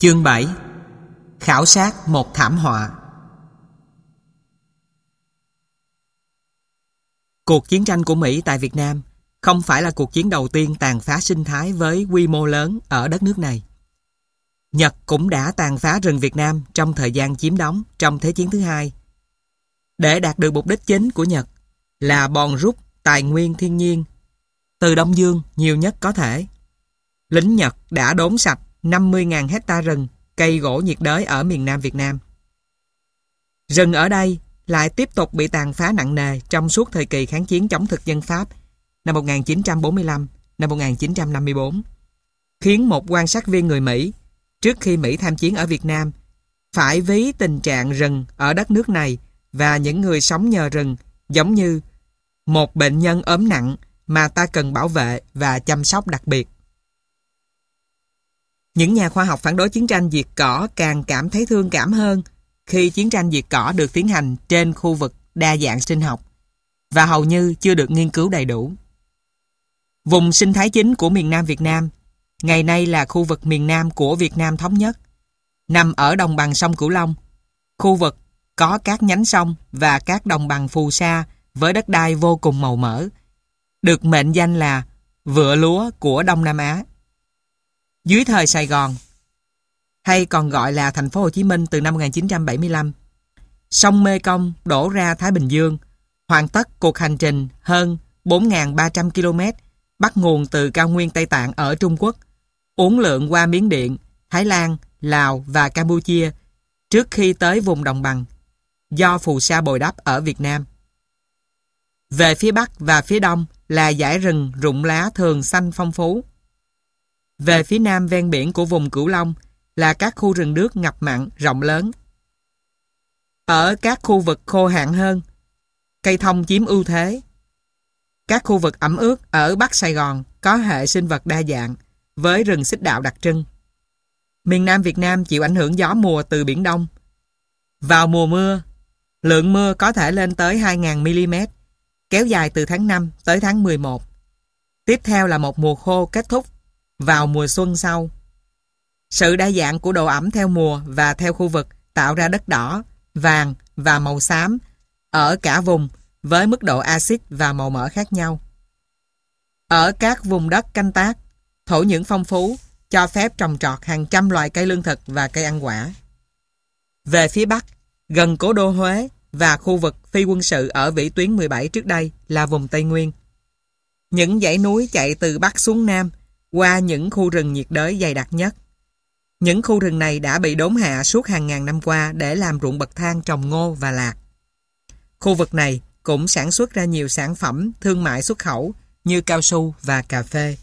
Chương 7. Khảo sát một thảm họa. Cuộc chiến tranh của Mỹ tại Việt Nam không phải là cuộc chiến đầu tiên tàn phá sinh thái với quy mô lớn ở đất nước này. Nhật cũng đã tàn phá rừng Việt Nam trong thời gian chiếm đóng trong Thế chiến thứ hai. Để đạt được mục đích chính của Nhật là bòn rút tài nguyên thiên nhiên từ Đông Dương nhiều nhất có thể, lính Nhật đã đốn sạch 50.000 hecta rừng, cây gỗ nhiệt đới ở miền Nam Việt Nam. Rừng ở đây lại tiếp tục bị tàn phá nặng nề trong suốt thời kỳ kháng chiến chống thực dân Pháp năm 1945, năm 1954, khiến một quan sát viên người Mỹ trước khi Mỹ tham chiến ở Việt Nam phải ví tình trạng rừng ở đất nước này và những người sống nhờ rừng giống như một bệnh nhân ốm nặng mà ta cần bảo vệ và chăm sóc đặc biệt. Những nhà khoa học phản đối chiến tranh diệt cỏ càng cảm thấy thương cảm hơn khi chiến tranh diệt cỏ được tiến hành trên khu vực đa dạng sinh học và hầu như chưa được nghiên cứu đầy đủ. Vùng sinh thái chính của miền Nam Việt Nam ngày nay là khu vực miền Nam của Việt Nam thống nhất, nằm ở đồng bằng sông Cửu Long, khu vực có các nhánh sông và các đồng bằng phù sa với đất đai vô cùng màu mỡ, được mệnh danh là vựa lúa của Đông Nam Á. Dưới thời Sài Gòn, hay còn gọi là thành phố Hồ Chí Minh từ năm 1975, sông Mê Công đổ ra Thái Bình Dương, hoàn tất cuộc hành trình hơn 4.300 km bắt nguồn từ cao nguyên Tây Tạng ở Trung Quốc, uốn lượn qua Miến Điện, Thái Lan, Lào và Campuchia trước khi tới vùng đồng bằng do phù sa bồi đắp ở Việt Nam. Về phía Bắc và phía Đông là dải rừng rụng lá thường xanh phong phú. Về phía Nam ven biển của vùng Cửu Long là các khu rừng nước ngập mặn rộng lớn. Ở các khu vực khô hạn hơn, cây thông chiếm ưu thế. Các khu vực ẩm ướt ở Bắc Sài Gòn có hệ sinh vật đa dạng với rừng xích đạo đặc trưng. Miền Nam Việt Nam chịu ảnh hưởng gió mùa từ Biển Đông. Vào mùa mưa, lượng mưa có thể lên tới 2.000 mm, kéo dài từ tháng 5 tới tháng 11. Tiếp theo là một mùa khô kết thúc vào mùa xuân sau. Sự đa dạng của độ ẩm theo mùa và theo khu vực tạo ra đất đỏ, vàng và màu xám ở cả vùng với mức độ axit và màu mỡ khác nhau. Ở các vùng đất canh tác, thổ nhưỡng phong phú cho phép trồng trọt hàng trăm loài cây lương thực và cây ăn quả. Về phía Bắc, gần cố đô Huế và khu vực phi quân sự ở vĩ tuyến 17 trước đây là vùng Tây Nguyên. Những dãy núi chạy từ Bắc xuống Nam qua những khu rừng nhiệt đới dày đặc nhất. Những khu rừng này đã bị đốn hạ suốt hàng ngàn năm qua để làm ruộng bậc thang trồng ngô và lạc. Khu vực này cũng sản xuất ra nhiều sản phẩm thương mại xuất khẩu như cao su và cà phê.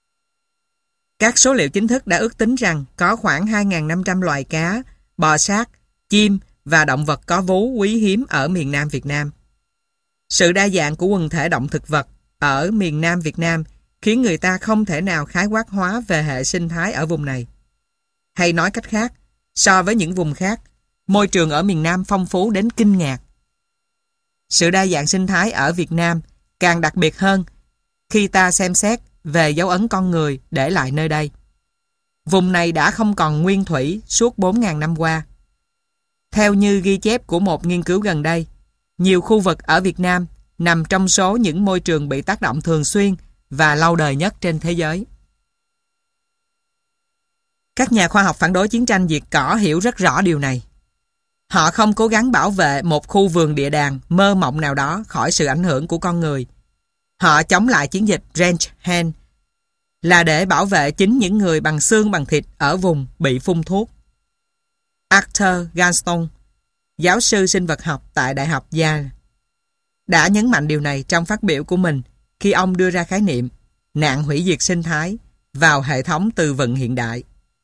Các số liệu chính thức đã ước tính rằng có khoảng 2.500 loài cá, bò sát, chim và động vật có vú quý hiếm ở miền Nam Việt Nam. Sự đa dạng của quần thể động thực vật ở miền Nam Việt Nam khiến người ta không thể nào khái quát hóa về hệ sinh thái ở vùng này. Hay nói cách khác, so với những vùng khác, môi trường ở miền Nam phong phú đến kinh ngạc. Sự đa dạng sinh thái ở Việt Nam càng đặc biệt hơn khi ta xem xét về dấu ấn con người để lại nơi đây. Vùng này đã không còn nguyên thủy suốt 4.000 năm qua. Theo như ghi chép của một nghiên cứu gần đây, nhiều khu vực ở Việt Nam nằm trong số những môi trường bị tác động thường xuyên và lâu đời nhất trên thế giới. Các nhà khoa học phản đối chiến tranh diệt cỏ hiểu rất rõ điều này. Họ không cố gắng bảo vệ một khu vườn địa đàng mơ mộng nào đó khỏi sự ảnh hưởng của con người. Họ chống lại chiến dịch Range Hand là để bảo vệ chính những người bằng xương bằng thịt ở vùng bị phun thuốc. Arthur Ganston, giáo sư sinh vật học tại Đại học Yale, đã nhấn mạnh điều này trong phát biểu của mình khi ông đưa ra khái niệm nạn hủy diệt sinh thái vào hệ thống từ vựng hiện đại.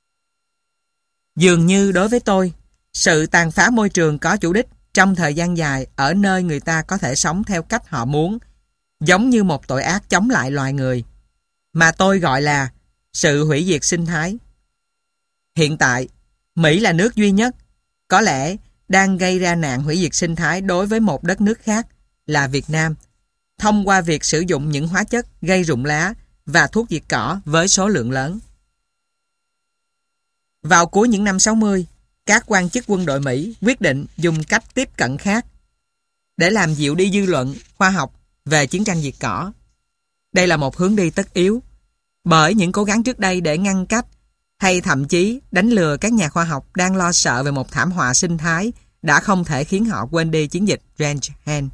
Dường như đối với tôi, sự tàn phá môi trường có chủ đích trong thời gian dài ở nơi người ta có thể sống theo cách họ muốn, giống như một tội ác chống lại loài người, mà tôi gọi là sự hủy diệt sinh thái. Hiện tại, Mỹ là nước duy nhất, có lẽ đang gây ra nạn hủy diệt sinh thái đối với một đất nước khác là Việt Nam, thông qua việc sử dụng những hóa chất gây rụng lá và thuốc diệt cỏ với số lượng lớn. Vào cuối những năm 60, các quan chức quân đội Mỹ quyết định dùng cách tiếp cận khác để làm dịu đi dư luận khoa học về chiến tranh diệt cỏ. Đây là một hướng đi tất yếu, bởi những cố gắng trước đây để ngăn cách hay thậm chí đánh lừa các nhà khoa học đang lo sợ về một thảm họa sinh thái đã không thể khiến họ quên đi chiến dịch Ranch Hand.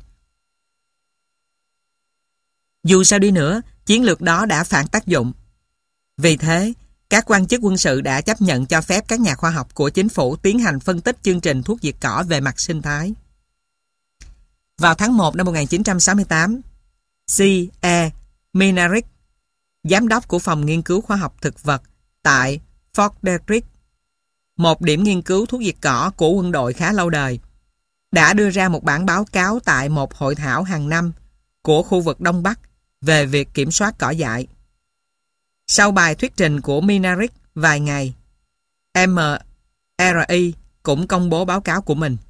Dù sao đi nữa, chiến lược đó đã phản tác dụng. Vì thế, các quan chức quân sự đã chấp nhận cho phép các nhà khoa học của chính phủ tiến hành phân tích chương trình thuốc diệt cỏ về mặt sinh thái. Vào tháng 1 năm 1968, C.E. Minarik, giám đốc của phòng nghiên cứu khoa học thực vật tại Fort Detrick, một điểm nghiên cứu thuốc diệt cỏ của quân đội khá lâu đời, đã đưa ra một bản báo cáo tại một hội thảo hàng năm của khu vực Đông Bắc về việc kiểm soát cỏ dại. Sau bài thuyết trình của Minarik vài ngày, MRI cũng công bố báo cáo của mình.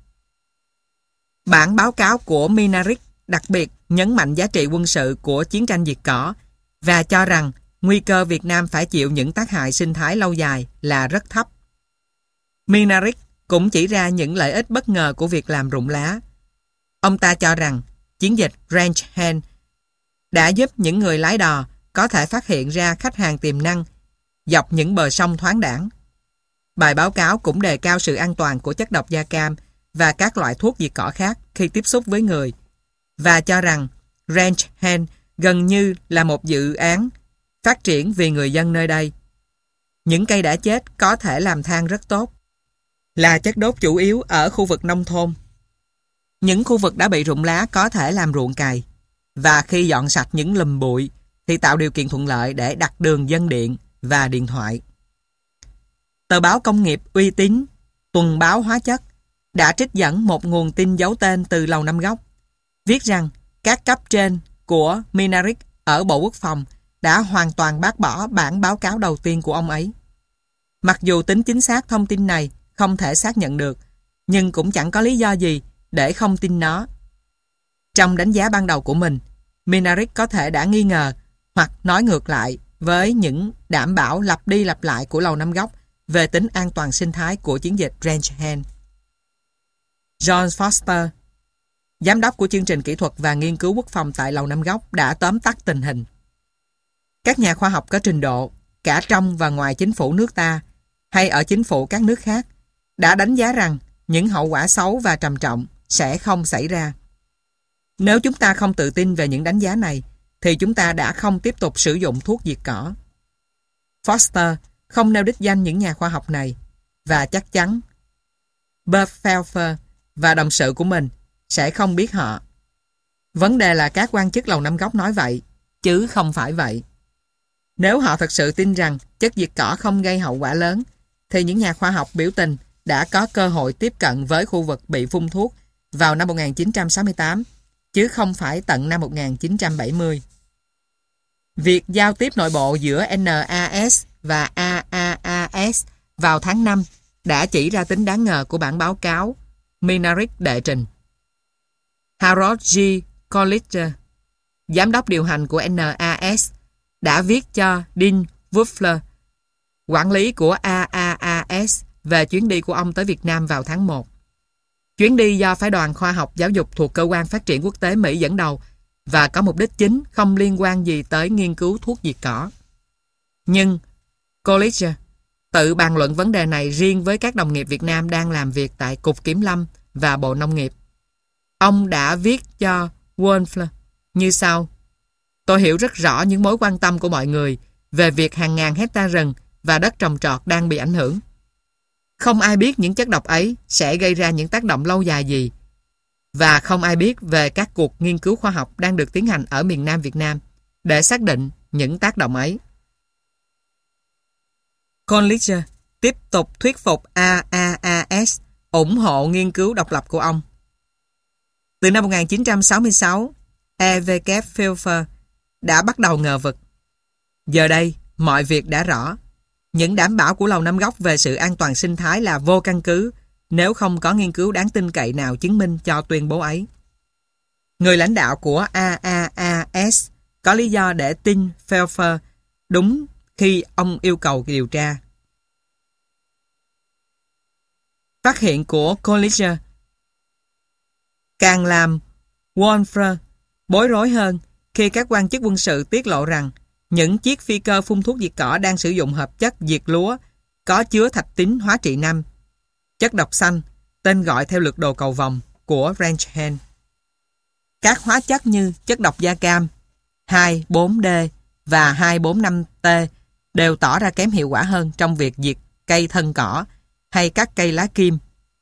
Bản báo cáo của Minarik đặc biệt nhấn mạnh giá trị quân sự của chiến tranh diệt cỏ và cho rằng nguy cơ Việt Nam phải chịu những tác hại sinh thái lâu dài là rất thấp. Minarik cũng chỉ ra những lợi ích bất ngờ của việc làm rụng lá. Ông ta cho rằng chiến dịch Ranch Hand đã giúp những người lái đò có thể phát hiện ra khách hàng tiềm năng dọc những bờ sông thoáng đãng. Bài báo cáo cũng đề cao sự an toàn của chất độc da cam và các loại thuốc diệt cỏ khác khi tiếp xúc với người, và cho rằng Ranch Hand gần như là một dự án phát triển vì người dân nơi đây. Những cây đã chết có thể làm than rất tốt, là chất đốt chủ yếu ở khu vực nông thôn. Những khu vực đã bị rụng lá có thể làm ruộng cày, và khi dọn sạch những lùm bụi thì tạo điều kiện thuận lợi để đặt đường dân điện và điện thoại. Tờ báo công nghiệp uy tín Tuần báo Hóa chất đã trích dẫn một nguồn tin giấu tên từ Lầu Năm Góc, viết rằng các cấp trên của Minarik ở Bộ Quốc phòng đã hoàn toàn bác bỏ bản báo cáo đầu tiên của ông ấy. Mặc dù tính chính xác thông tin này không thể xác nhận được, nhưng cũng chẳng có lý do gì để không tin nó. Trong đánh giá ban đầu của mình, Minarik có thể đã nghi ngờ hoặc nói ngược lại với những đảm bảo lặp đi lặp lại của Lầu Năm Góc về tính an toàn sinh thái của chiến dịch Ranch Hand. John Foster, giám đốc của chương trình kỹ thuật và nghiên cứu quốc phòng tại Lầu Năm Góc, đã tóm tắt tình hình. Các nhà khoa học có trình độ, cả trong và ngoài chính phủ nước ta, hay ở chính phủ các nước khác, đã đánh giá rằng những hậu quả xấu và trầm trọng sẽ không xảy ra. Nếu chúng ta không tự tin về những đánh giá này, thì chúng ta đã không tiếp tục sử dụng thuốc diệt cỏ. Foster không nêu đích danh những nhà khoa học này, và chắc chắn Bert Pfeffer và đồng sự của mình sẽ không biết họ. Vấn đề là các quan chức Lầu Năm Góc nói vậy, chứ không phải vậy. Nếu họ thật sự tin rằng chất diệt cỏ không gây hậu quả lớn, thì những nhà khoa học biểu tình đã có cơ hội tiếp cận với khu vực bị phun thuốc vào năm 1968, chứ không phải tận năm 1970. Việc giao tiếp nội bộ giữa NAS và AAAS vào tháng 5 đã chỉ ra tính đáng ngờ của bản báo cáo Minarik đệ trình. Harold G. Colliger, giám đốc điều hành của NAS, đã viết cho Dean Wuffler, quản lý của AAAS, về chuyến đi của ông tới Việt Nam vào tháng 1. Chuyến đi do phái đoàn khoa học giáo dục thuộc Cơ quan Phát triển Quốc tế Mỹ dẫn đầu và có mục đích chính không liên quan gì tới nghiên cứu thuốc diệt cỏ. Nhưng Colliger tự bàn luận vấn đề này riêng với các đồng nghiệp Việt Nam đang làm việc tại Cục Kiểm lâm và Bộ Nông nghiệp. Ông đã viết cho Wuffler như sau: Tôi hiểu rất rõ những mối quan tâm của mọi người về việc hàng ngàn hecta rừng và đất trồng trọt đang bị ảnh hưởng. Không ai biết những chất độc ấy sẽ gây ra những tác động lâu dài gì, và không ai biết về các cuộc nghiên cứu khoa học đang được tiến hành ở miền Nam Việt Nam để xác định những tác động ấy. Colliger tiếp tục thuyết phục AAAS ủng hộ nghiên cứu độc lập của ông. Từ năm 1966, E.W. Pfeffer đã bắt đầu ngờ vực. Giờ đây, mọi việc đã rõ. Những đảm bảo của Lầu Năm Góc về sự an toàn sinh thái là vô căn cứ nếu không có nghiên cứu đáng tin cậy nào chứng minh cho tuyên bố ấy. Người lãnh đạo của AAAS có lý do để tin Pfeffer đúng khi ông yêu cầu điều tra. Phát hiện của Coolidge càng làm Wolfe bối rối hơn khi các quan chức quân sự tiết lộ rằng những chiếc phi cơ phun thuốc diệt cỏ đang sử dụng hợp chất diệt lúa có chứa thạch tín hóa trị 5, chất độc xanh, tên gọi theo lượt đồ cầu vồng của Ranchhane. Các hóa chất như chất độc da cam 2,4-D và 2,4,5-T đều tỏ ra kém hiệu quả hơn trong việc diệt cây thân cỏ hay các cây lá kim.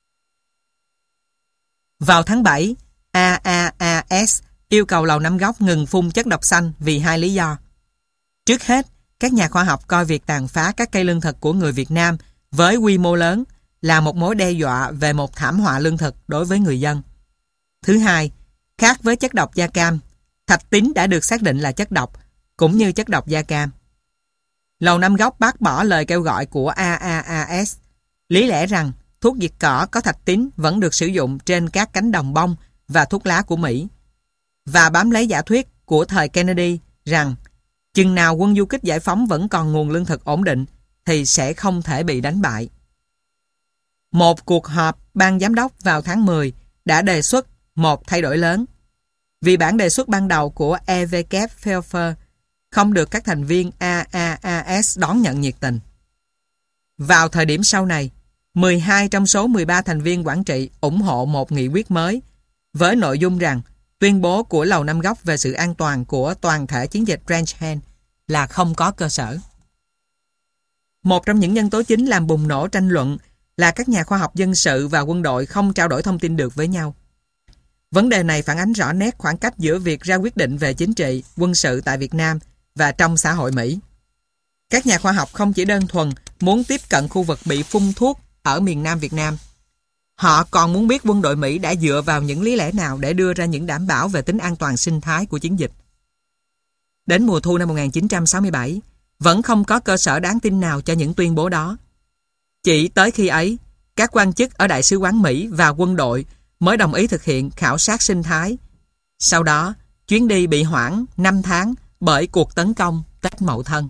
Vào tháng 7, AAAS yêu cầu Lầu Năm Góc ngừng phun chất độc xanh vì hai lý do. Trước hết, các nhà khoa học coi việc tàn phá các cây lương thực của người Việt Nam với quy mô lớn là một mối đe dọa về một thảm họa lương thực đối với người dân. Thứ hai, khác với chất độc da cam, thạch tín đã được xác định là chất độc, cũng như chất độc da cam. Lầu Năm Góc bác bỏ lời kêu gọi của AAAS, lý lẽ rằng thuốc diệt cỏ có thạch tín vẫn được sử dụng trên các cánh đồng bông và thuốc lá của Mỹ, và bám lấy giả thuyết của thời Kennedy rằng chừng nào quân du kích giải phóng vẫn còn nguồn lương thực ổn định thì sẽ không thể bị đánh bại. Một cuộc họp ban giám đốc vào tháng 10 đã đề xuất một thay đổi lớn, vì bản đề xuất ban đầu của E.W. Pfeiffer không được các thành viên AAAS đón nhận nhiệt tình. Vào thời điểm sau này, 12 trong số 13 thành viên quản trị ủng hộ một nghị quyết mới với nội dung rằng tuyên bố của Lầu Năm Góc về sự an toàn của toàn thể chiến dịch Ranchhane là không có cơ sở. Một trong những nhân tố chính làm bùng nổ tranh luận là các nhà khoa học dân sự và quân đội không trao đổi thông tin được với nhau. Vấn đề này phản ánh rõ nét khoảng cách giữa việc ra quyết định về chính trị, quân sự tại Việt Nam và trong xã hội Mỹ. Các nhà khoa học không chỉ đơn thuần muốn tiếp cận khu vực bị phun thuốc ở miền Nam Việt Nam. Họ còn muốn biết quân đội Mỹ đã dựa vào những lý lẽ nào để đưa ra những đảm bảo về tính an toàn sinh thái của chiến dịch. Đến mùa thu năm 1967, vẫn không có cơ sở đáng tin nào cho những tuyên bố đó. Chỉ tới khi ấy, các quan chức ở Đại sứ quán Mỹ và quân đội mới đồng ý thực hiện khảo sát sinh thái. Sau đó, chuyến đi bị hoãn 5 tháng bởi cuộc tấn công Tết Mậu Thân.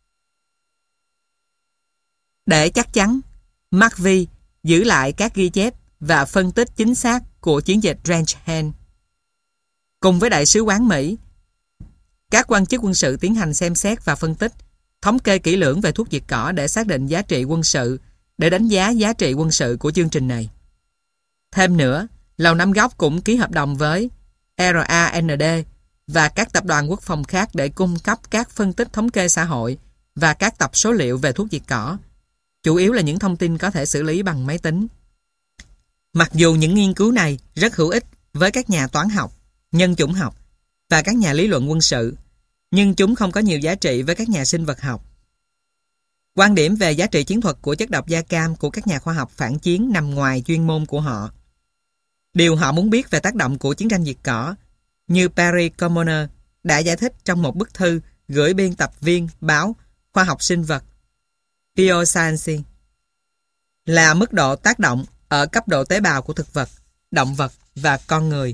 Để chắc chắn, McVie giữ lại các ghi chép và phân tích chính xác của chiến dịch Ranchhane. Cùng với Đại sứ quán Mỹ, các quan chức quân sự tiến hành xem xét và phân tích, thống kê kỹ lưỡng về thuốc diệt cỏ để xác định giá trị quân sự, để đánh giá giá trị quân sự của chương trình này. Thêm nữa, Lầu Năm Góc cũng ký hợp đồng với RAND và các tập đoàn quốc phòng khác để cung cấp các phân tích thống kê xã hội và các tập số liệu về thuốc diệt cỏ, chủ yếu là những thông tin có thể xử lý bằng máy tính. Mặc dù những nghiên cứu này rất hữu ích với các nhà toán học, nhân chủng học và các nhà lý luận quân sự, nhưng chúng không có nhiều giá trị với các nhà sinh vật học. Quan điểm về giá trị chiến thuật của chất độc da cam của các nhà khoa học phản chiến nằm ngoài chuyên môn của họ. Điều họ muốn biết về tác động của chiến tranh diệt cỏ, như Perry Commoner đã giải thích trong một bức thư gửi biên tập viên báo Khoa học sinh vật Bioscience, là mức độ tác động ở cấp độ tế bào của thực vật, động vật và con người.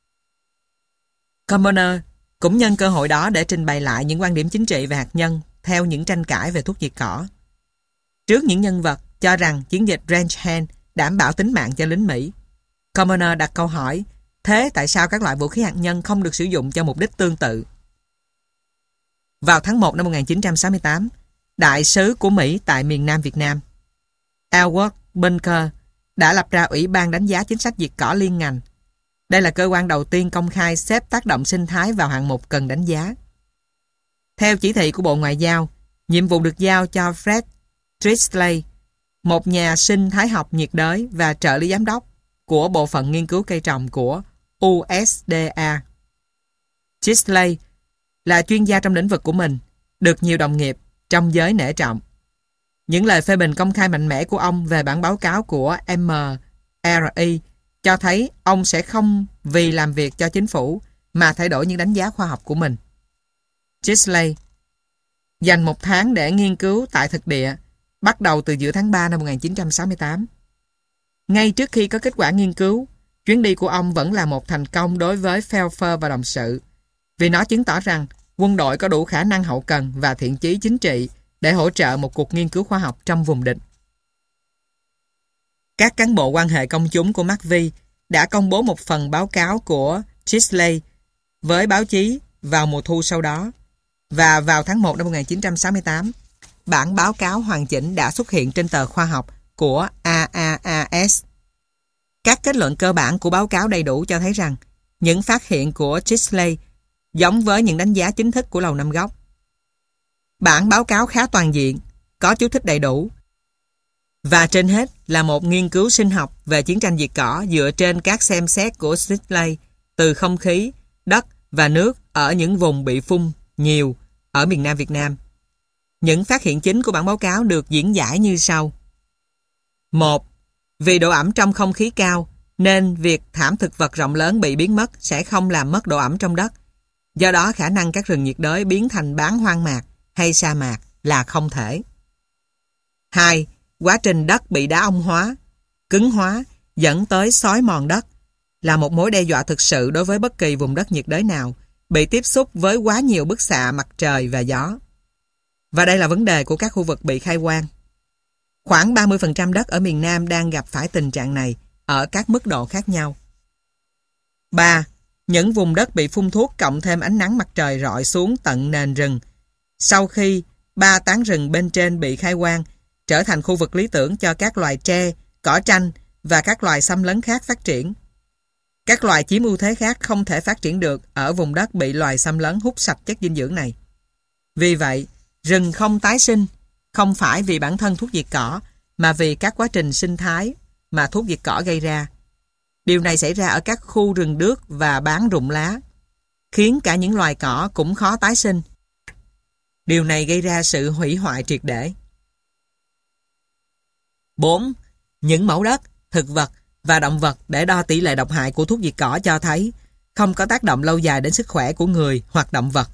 Commoner cũng nhân cơ hội đó để trình bày lại những quan điểm chính trị về hạt nhân theo những tranh cãi về thuốc diệt cỏ. Trước những nhân vật cho rằng chiến dịch Ranchhane đảm bảo tính mạng cho lính Mỹ, Commoner đặt câu hỏi: thế tại sao các loại vũ khí hạt nhân không được sử dụng cho mục đích tương tự? Vào tháng 1 năm 1968, đại sứ của Mỹ tại miền Nam Việt Nam, Edward Bunker, đã lập ra Ủy ban đánh giá chính sách diệt cỏ liên ngành. Đây là cơ quan đầu tiên công khai xếp tác động sinh thái vào hạng mục cần đánh giá. Theo chỉ thị của Bộ Ngoại giao, nhiệm vụ được giao cho Fred Driscoll, một nhà sinh thái học nhiệt đới và trợ lý giám đốc của Bộ phận Nghiên cứu cây trồng của USDA. Driscoll là chuyên gia trong lĩnh vực của mình, được nhiều đồng nghiệp trong giới nể trọng. Những lời phê bình công khai mạnh mẽ của ông về bản báo cáo của MRI cho thấy ông sẽ không vì làm việc cho chính phủ mà thay đổi những đánh giá khoa học của mình. Driscoll dành 1 tháng để nghiên cứu tại thực địa, bắt đầu từ giữa tháng 3 năm 1968. Ngay trước khi có kết quả nghiên cứu, chuyến đi của ông vẫn là một thành công đối với Pfeiffer và đồng sự, vì nó chứng tỏ rằng quân đội có đủ khả năng hậu cần và thiện chí chính trị để hỗ trợ một cuộc nghiên cứu khoa học trong vùng địch. Các cán bộ quan hệ công chúng của McVie đã công bố một phần báo cáo của Chisley với báo chí vào mùa thu sau đó. Và vào tháng 1 năm 1968, bản báo cáo hoàn chỉnh đã xuất hiện trên tờ khoa học của AAAS. Các kết luận cơ bản của báo cáo đầy đủ cho thấy rằng những phát hiện của Chisley giống với những đánh giá chính thức của Lầu Năm Góc. Bản báo cáo khá toàn diện, có chú thích đầy đủ, và trên hết là một nghiên cứu sinh học về chiến tranh diệt cỏ dựa trên các xem xét của Chisley từ không khí, đất và nước ở những vùng bị phun nhiều ở miền Nam Việt Nam. Những phát hiện chính của bản báo cáo được diễn giải như sau. 1. Vì độ ẩm trong không khí cao, nên việc thảm thực vật rộng lớn bị biến mất sẽ không làm mất độ ẩm trong đất. Do đó khả năng các rừng nhiệt đới biến thành bán hoang mạc hay sa mạc là không thể. 2. Quá trình đất bị đá ong hóa, cứng hóa dẫn tới xói mòn đất là một mối đe dọa thực sự đối với bất kỳ vùng đất nhiệt đới nào bị tiếp xúc với quá nhiều bức xạ mặt trời và gió. Và đây là vấn đề của các khu vực bị khai quang. Khoảng 30% đất ở miền Nam đang gặp phải tình trạng này ở các mức độ khác nhau. 3. Những vùng đất bị phun thuốc cộng thêm ánh nắng mặt trời rọi xuống tận nền rừng sau khi 3 tán rừng bên trên bị khai quang trở thành khu vực lý tưởng cho các loài tre, cỏ tranh và các loài xâm lấn khác phát triển. Các loài chiếm ưu thế khác không thể phát triển được ở vùng đất bị loài xâm lấn hút sạch chất dinh dưỡng này. Vì vậy, rừng không tái sinh không phải vì bản thân thuốc diệt cỏ mà vì các quá trình sinh thái mà thuốc diệt cỏ gây ra. Điều này xảy ra ở các khu rừng đước và bán rụng lá, khiến cả những loài cỏ cũng khó tái sinh. Điều này gây ra sự hủy hoại triệt để. 4. Những mẫu đất, thực vật và động vật để đo tỷ lệ độc hại của thuốc diệt cỏ cho thấy không có tác động lâu dài đến sức khỏe của người hoặc động vật.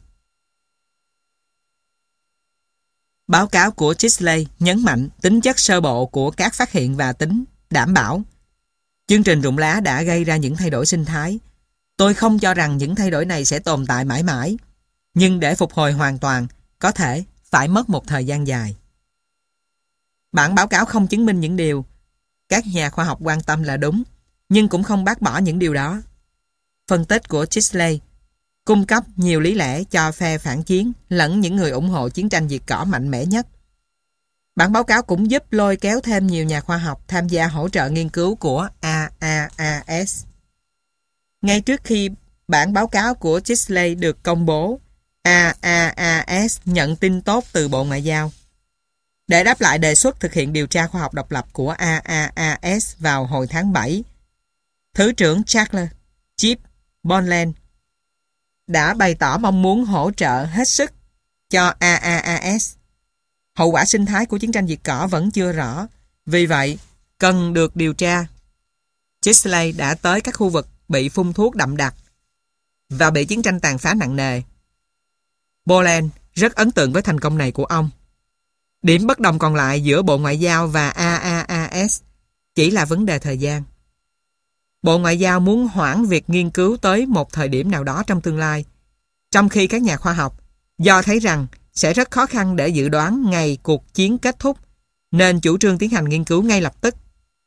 Báo cáo của Chisley nhấn mạnh tính chất sơ bộ của các phát hiện và tính đảm bảo. Chương trình rụng lá đã gây ra những thay đổi sinh thái. Tôi không cho rằng những thay đổi này sẽ tồn tại mãi mãi, nhưng để phục hồi hoàn toàn, có thể phải mất một thời gian dài. Bản báo cáo không chứng minh những điều các nhà khoa học quan tâm là đúng, nhưng cũng không bác bỏ những điều đó. Phân tích của Chisley cung cấp nhiều lý lẽ cho phe phản chiến lẫn những người ủng hộ chiến tranh diệt cỏ mạnh mẽ nhất. Bản báo cáo cũng giúp lôi kéo thêm nhiều nhà khoa học tham gia hỗ trợ nghiên cứu của AAAS. Ngay trước khi bản báo cáo của Chisley được công bố, AAAS nhận tin tốt từ Bộ Ngoại giao. Để đáp lại đề xuất thực hiện điều tra khoa học độc lập của AAAS vào hồi tháng 7, Thứ trưởng Charles Chip Bonland đã bày tỏ mong muốn hỗ trợ hết sức cho AAAS. Hậu quả sinh thái của chiến tranh diệt cỏ vẫn chưa rõ, vì vậy cần được điều tra. Chisley đã tới các khu vực bị phun thuốc đậm đặc và bị chiến tranh tàn phá nặng nề. Boland rất ấn tượng với thành công này của ông. Điểm bất đồng còn lại giữa Bộ Ngoại giao và AAAS chỉ là vấn đề thời gian. Bộ Ngoại giao muốn hoãn việc nghiên cứu tới một thời điểm nào đó trong tương lai, trong khi các nhà khoa học, do thấy rằng sẽ rất khó khăn để dự đoán ngày cuộc chiến kết thúc, nên chủ trương tiến hành nghiên cứu ngay lập tức.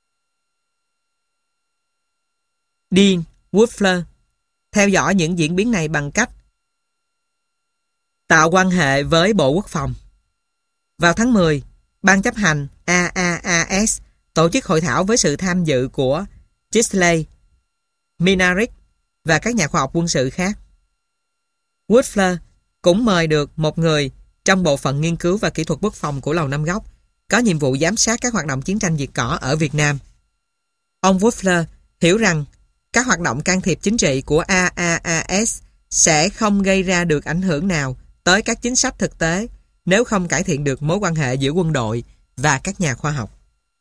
Dean Woodfler theo dõi những diễn biến này bằng cách tạo quan hệ với Bộ Quốc phòng. Vào tháng 10, Ban chấp hành AAAS tổ chức hội thảo với sự tham dự của Chisley, Minarik và các nhà khoa học quân sự khác. Woodfler cũng mời được một người trong bộ phận nghiên cứu và kỹ thuật quốc phòng của Lầu Năm Góc có nhiệm vụ giám sát các hoạt động chiến tranh diệt cỏ ở Việt Nam. Ông Woodfler hiểu rằng các hoạt động can thiệp chính trị của AAAS sẽ không gây ra được ảnh hưởng nào tới các chính sách thực tế nếu không cải thiện được mối quan hệ giữa quân đội và các nhà khoa học.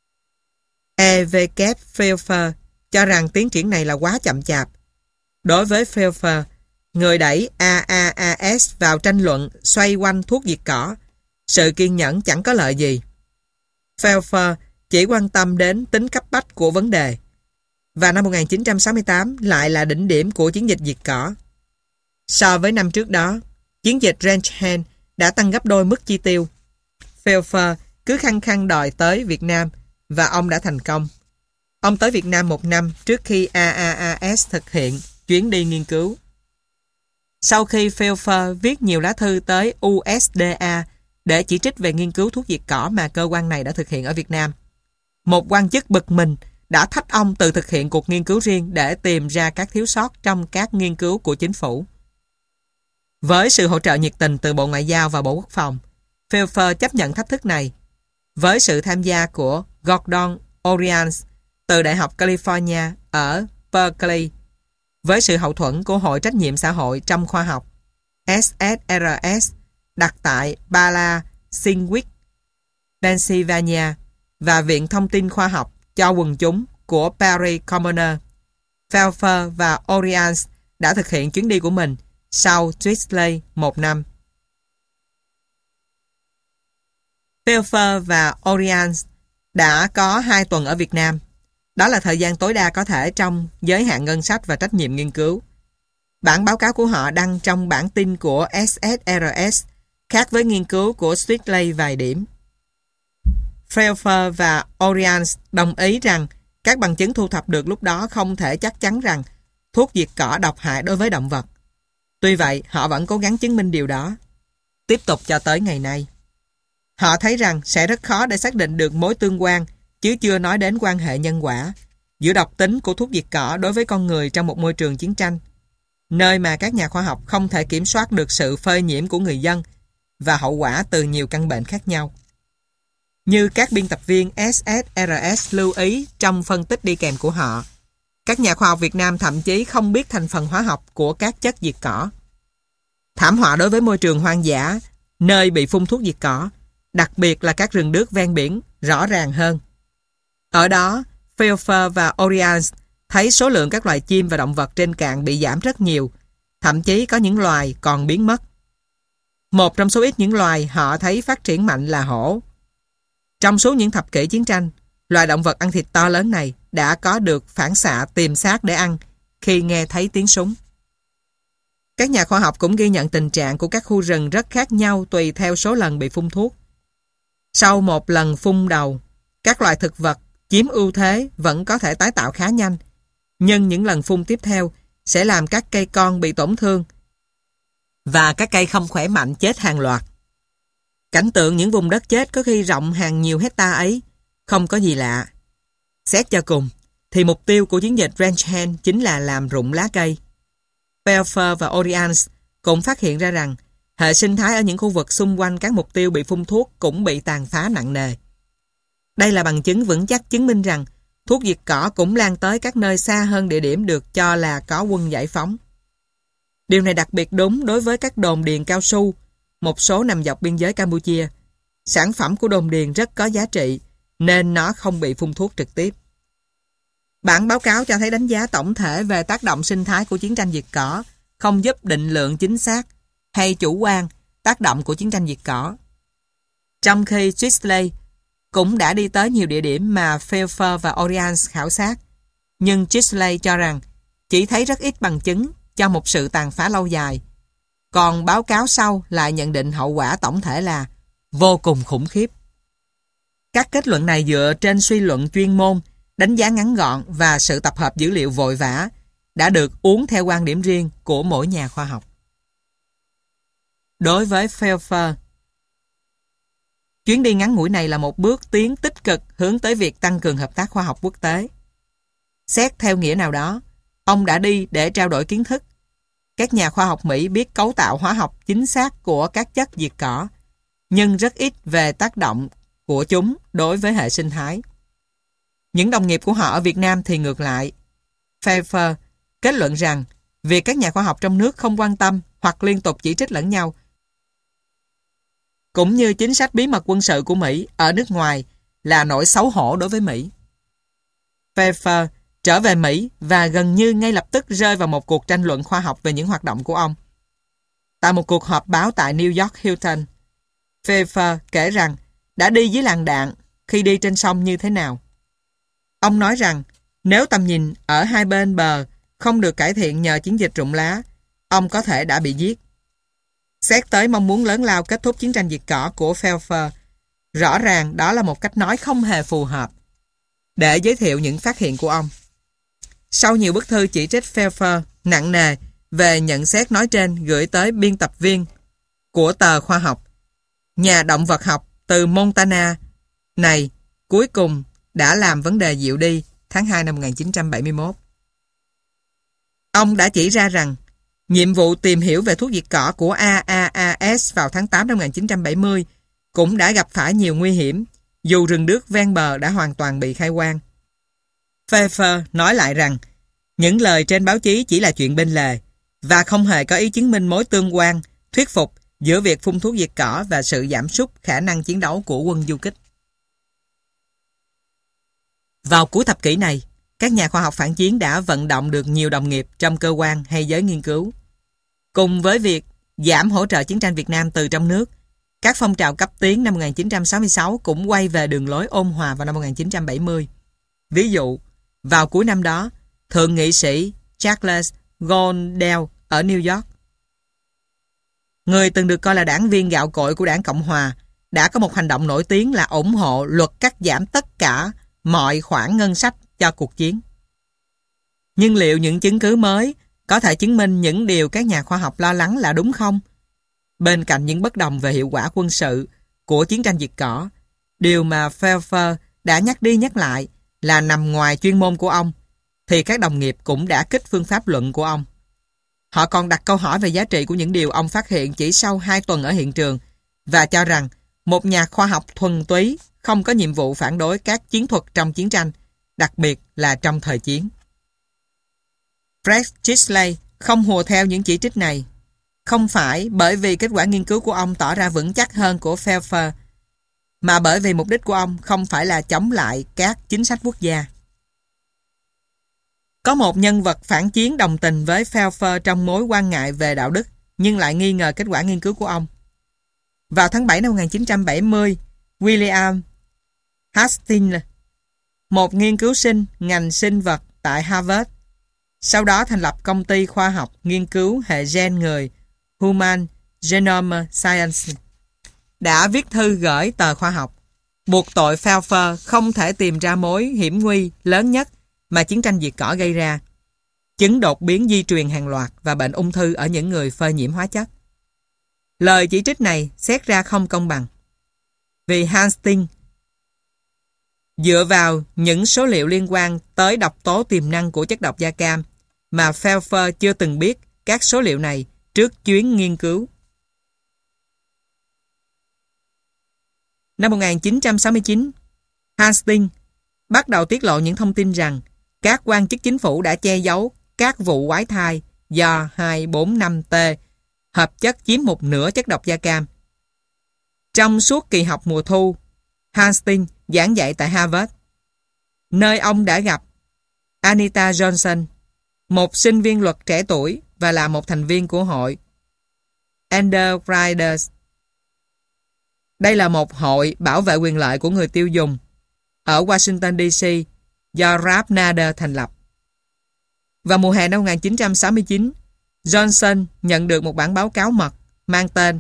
E.W. Pfeiffer cho rằng tiến triển này là quá chậm chạp. Đối với Pfeiffer, người đẩy AAAS vào tranh luận xoay quanh thuốc diệt cỏ, sự kiên nhẫn chẳng có lợi gì. Pfeiffer chỉ quan tâm đến tính cấp bách của vấn đề. Và năm 1968 lại là đỉnh điểm của chiến dịch diệt cỏ. So với năm trước đó, chiến dịch Range Hand đã tăng gấp đôi mức chi tiêu. Pfeiffer cứ khăng khăng đòi tới Việt Nam và ông đã thành công. Ông tới Việt Nam 1 năm trước khi AAAS thực hiện chuyến đi nghiên cứu. Sau khi Pfeiffer viết nhiều lá thư tới USDA để chỉ trích về nghiên cứu thuốc diệt cỏ mà cơ quan này đã thực hiện ở Việt Nam, một quan chức bực mình đã thách ông tự thực hiện cuộc nghiên cứu riêng để tìm ra các thiếu sót trong các nghiên cứu của chính phủ. Với sự hỗ trợ nhiệt tình từ Bộ Ngoại giao và Bộ Quốc phòng, Pfeiffer chấp nhận thách thức này. Với sự tham gia của Gordon Orians từ Đại học California ở Berkeley, với sự hậu thuẫn của Hội Trách nhiệm xã hội trong khoa học SSRS đặt tại Bala Cynwyd, Pennsylvania và Viện Thông tin Khoa học cho quần chúng của Perry Commoner, Pfeiffer và Orians đã thực hiện chuyến đi của mình sau Twitsley 1 năm. Pfeiffer và Orians đã có 2 tuần ở Việt Nam. Đó là thời gian tối đa có thể trong giới hạn ngân sách và trách nhiệm nghiên cứu. Bản báo cáo của họ đăng trong bản tin của SSRS khác với nghiên cứu của Twitsley vài điểm. Pfeiffer và Orians đồng ý rằng các bằng chứng thu thập được lúc đó không thể chắc chắn rằng thuốc diệt cỏ độc hại đối với động vật. Tuy vậy, họ vẫn cố gắng chứng minh điều đó. Tiếp tục cho tới ngày nay. Họ thấy rằng sẽ rất khó để xác định được mối tương quan, chứ chưa nói đến quan hệ nhân quả, giữa độc tính của thuốc diệt cỏ đối với con người trong một môi trường chiến tranh, nơi mà các nhà khoa học không thể kiểm soát được sự phơi nhiễm của người dân và hậu quả từ nhiều căn bệnh khác nhau. Như các biên tập viên SSRS lưu ý trong phân tích đi kèm của họ, các nhà khoa học Việt Nam thậm chí không biết thành phần hóa học của các chất diệt cỏ. Thảm họa đối với môi trường hoang dã, nơi bị phun thuốc diệt cỏ, đặc biệt là các rừng đước ven biển, rõ ràng hơn. Ở đó, Pfeiffer và Orians thấy số lượng các loài chim và động vật trên cạn bị giảm rất nhiều, thậm chí có những loài còn biến mất. Một trong số ít những loài họ thấy phát triển mạnh là hổ. Trong suốt những thập kỷ chiến tranh, loài động vật ăn thịt to lớn này đã có được phản xạ tìm xác để ăn khi nghe thấy tiếng súng. Các nhà khoa học cũng ghi nhận tình trạng của các khu rừng rất khác nhau tùy theo số lần bị phun thuốc. Sau một lần phun đầu, các loài thực vật chiếm ưu thế vẫn có thể tái tạo khá nhanh, nhưng những lần phun tiếp theo sẽ làm các cây con bị tổn thương và các cây không khỏe mạnh chết hàng loạt. Cảnh tượng những vùng đất chết có khi rộng hàng nhiều hecta ấy không có gì lạ. Xét cho cùng, thì mục tiêu của chiến dịch Ranch Hand chính là làm rụng lá cây. Pfeiffer và Orians cũng phát hiện ra rằng hệ sinh thái ở những khu vực xung quanh các mục tiêu bị phun thuốc cũng bị tàn phá nặng nề. Đây là bằng chứng vững chắc chứng minh rằng thuốc diệt cỏ cũng lan tới các nơi xa hơn địa điểm được cho là có quân giải phóng. Điều này đặc biệt đúng đối với các đồn điền cao su, một số nằm dọc biên giới Campuchia. Sản phẩm của đồn điền rất có giá trị, nên nó không bị phun thuốc trực tiếp. Bản báo cáo cho thấy đánh giá tổng thể về tác động sinh thái của chiến tranh diệt cỏ không giúp định lượng chính xác hay chủ quan tác động của chiến tranh diệt cỏ. Trong khi Twitsley cũng đã đi tới nhiều địa điểm mà Pfeiffer và Orians khảo sát, nhưng Twitsley cho rằng chỉ thấy rất ít bằng chứng cho một sự tàn phá lâu dài. Còn báo cáo sau lại nhận định hậu quả tổng thể là vô cùng khủng khiếp. Các kết luận này dựa trên suy luận chuyên môn, đánh giá ngắn gọn và sự tập hợp dữ liệu vội vã đã được uốn theo quan điểm riêng của mỗi nhà khoa học. Đối với Pfeiffer, chuyến đi ngắn ngủi này là một bước tiến tích cực hướng tới việc tăng cường hợp tác khoa học quốc tế. Xét theo nghĩa nào đó, ông đã đi để trao đổi kiến thức. Các nhà khoa học Mỹ biết cấu tạo hóa học chính xác của các chất diệt cỏ, nhưng rất ít về tác động của chúng đối với hệ sinh thái. Những đồng nghiệp của họ ở Việt Nam thì ngược lại. Pfeiffer kết luận rằng việc các nhà khoa học trong nước không quan tâm hoặc liên tục chỉ trích lẫn nhau, cũng như chính sách bí mật quân sự của Mỹ ở nước ngoài, là nỗi xấu hổ đối với Mỹ. Pfeiffer trở về Mỹ và gần như ngay lập tức rơi vào một cuộc tranh luận khoa học về những hoạt động của ông. Tại một cuộc họp báo tại New York Hilton, Pfeiffer kể rằng đã đi dưới làn đạn khi đi trên sông như thế nào. Ông nói rằng nếu tầm nhìn ở hai bên bờ không được cải thiện nhờ chiến dịch rụng lá, ông có thể đã bị giết. Xét tới mong muốn lớn lao kết thúc chiến tranh diệt cỏ của Pfeiffer, rõ ràng đó là một cách nói không hề phù hợp. để giới thiệu những phát hiện của ông. Sau nhiều bức thư chỉ trích Pfeffer nặng nề về nhận xét nói trên gửi tới biên tập viên của tờ khoa học, nhà động vật học từ Montana này cuối cùng đã làm vấn đề dịu đi tháng 2 năm 1971. Ông đã chỉ ra rằng nhiệm vụ tìm hiểu về thuốc diệt cỏ của AAAS vào tháng 8 năm 1970 cũng đã gặp phải nhiều nguy hiểm, dù rừng đước ven bờ đã hoàn toàn bị khai quang. Pfeffer nói lại rằng những lời trên báo chí chỉ là chuyện bên lề và không hề có ý chứng minh mối tương quan, thuyết phục giữa việc phun thuốc diệt cỏ và sự giảm sút khả năng chiến đấu của quân du kích. Vào cuối thập kỷ này, các nhà khoa học phản chiến đã vận động được nhiều đồng nghiệp trong cơ quan hay giới nghiên cứu. Cùng với việc giảm hỗ trợ chiến tranh Việt Nam từ trong nước, các phong trào cấp tiến năm 1966 cũng quay về đường lối ôn hòa vào năm 1970. Ví dụ, vào cuối năm đó, Thượng nghị sĩ Charles Goldell ở New York, người từng được coi là đảng viên gạo cội của đảng Cộng Hòa, đã có một hành động nổi tiếng là ủng hộ luật cắt giảm tất cả mọi khoản ngân sách cho cuộc chiến. Nhưng liệu những chứng cứ mới có thể chứng minh những điều các nhà khoa học lo lắng là đúng không? Bên cạnh những bất đồng về hiệu quả quân sự của chiến tranh diệt cỏ, điều mà Pfeffer đã nhắc đi nhắc lại là nằm ngoài chuyên môn của ông, thì các đồng nghiệp cũng đã kích phương pháp luận của ông. Họ còn đặt câu hỏi về giá trị của những điều ông phát hiện chỉ sau 2 tuần ở hiện trường và cho rằng một nhà khoa học thuần túy không có nhiệm vụ phản đối các chiến thuật trong chiến tranh, đặc biệt là trong thời chiến. Fred Chisley không hùa theo những chỉ trích này, không phải bởi vì kết quả nghiên cứu của ông tỏ ra vững chắc hơn của Pfeffer, mà bởi vì mục đích của ông không phải là chống lại các chính sách quốc gia. Có một nhân vật phản chiến đồng tình với Pfeffer trong mối quan ngại về đạo đức, nhưng lại nghi ngờ kết quả nghiên cứu của ông. Vào tháng 7 năm 1970, William Hastings, một nghiên cứu sinh ngành sinh vật tại Harvard, sau đó thành lập công ty khoa học nghiên cứu hệ gen người Human Genome Science, đã viết thư gửi tờ khoa học, buộc tội Pfeffer không thể tìm ra mối hiểm nguy lớn nhất mà chiến tranh diệt cỏ gây ra: chứng đột biến di truyền hàng loạt và bệnh ung thư ở những người phơi nhiễm hóa chất. Lời chỉ trích này xét ra không công bằng, vì Hastings dựa vào những số liệu liên quan tới độc tố tiềm năng của chất độc da cam mà Pfeffer chưa từng biết các số liệu này trước chuyến nghiên cứu. Năm 1969, Hastings bắt đầu tiết lộ những thông tin rằng các quan chức chính phủ đã che giấu các vụ quái thai do 245T, hợp chất chiếm một nửa chất độc da cam. Trong suốt kỳ học mùa thu, Hastings giảng dạy tại Harvard, nơi ông đã gặp Anita Johnson, một sinh viên luật trẻ tuổi và là một thành viên của hội Underwriters. Đây là một hội bảo vệ quyền lợi của người tiêu dùng ở Washington DC do Ralph Nader thành lập. Vào mùa hè năm 1969, Johnson nhận được một bản báo cáo mật mang tên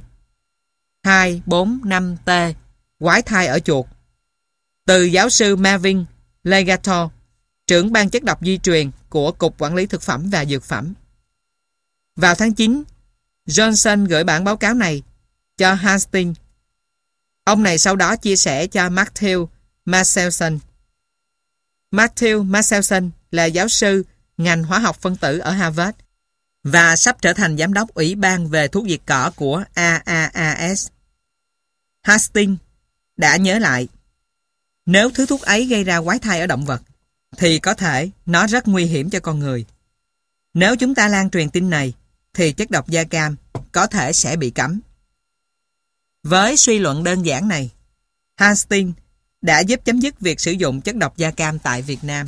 245T, quái thai ở chuột, từ giáo sư Marvin Legato, trưởng ban chất độc di truyền của Cục Quản lý Thực phẩm và Dược phẩm. Vào tháng 9, Johnson gửi bản báo cáo này cho Hastings. Ông này sau đó chia sẻ cho Matthew Marcelson. Matthew Marcelson là giáo sư ngành hóa học phân tử ở Harvard và sắp trở thành giám đốc Ủy ban về thuốc diệt cỏ của AAAS. Hastings đã nhớ lại, nếu thứ thuốc ấy gây ra quái thai ở động vật, thì có thể nó rất nguy hiểm cho con người. Nếu chúng ta lan truyền tin này, thì chất độc da cam có thể sẽ bị cấm. Với suy luận đơn giản này, Hastings đã giúp chấm dứt việc sử dụng chất độc da cam tại Việt Nam.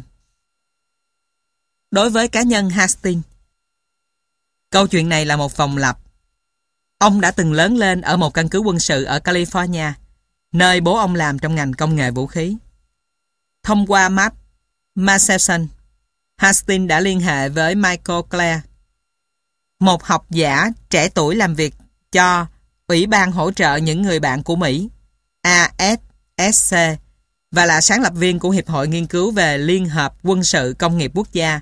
Đối với cá nhân Hastings, câu chuyện này là một vòng lặp. Ông đã từng lớn lên ở một căn cứ quân sự ở California, nơi bố ông làm trong ngành công nghệ vũ khí. Thông qua Matt Marcelson, Hastings đã liên hệ với Michael Clare, một học giả trẻ tuổi làm việc cho Ủy ban hỗ trợ những người bạn của Mỹ, AFSC, và là sáng lập viên của Hiệp hội Nghiên cứu về Liên hợp Quân sự Công nghiệp Quốc gia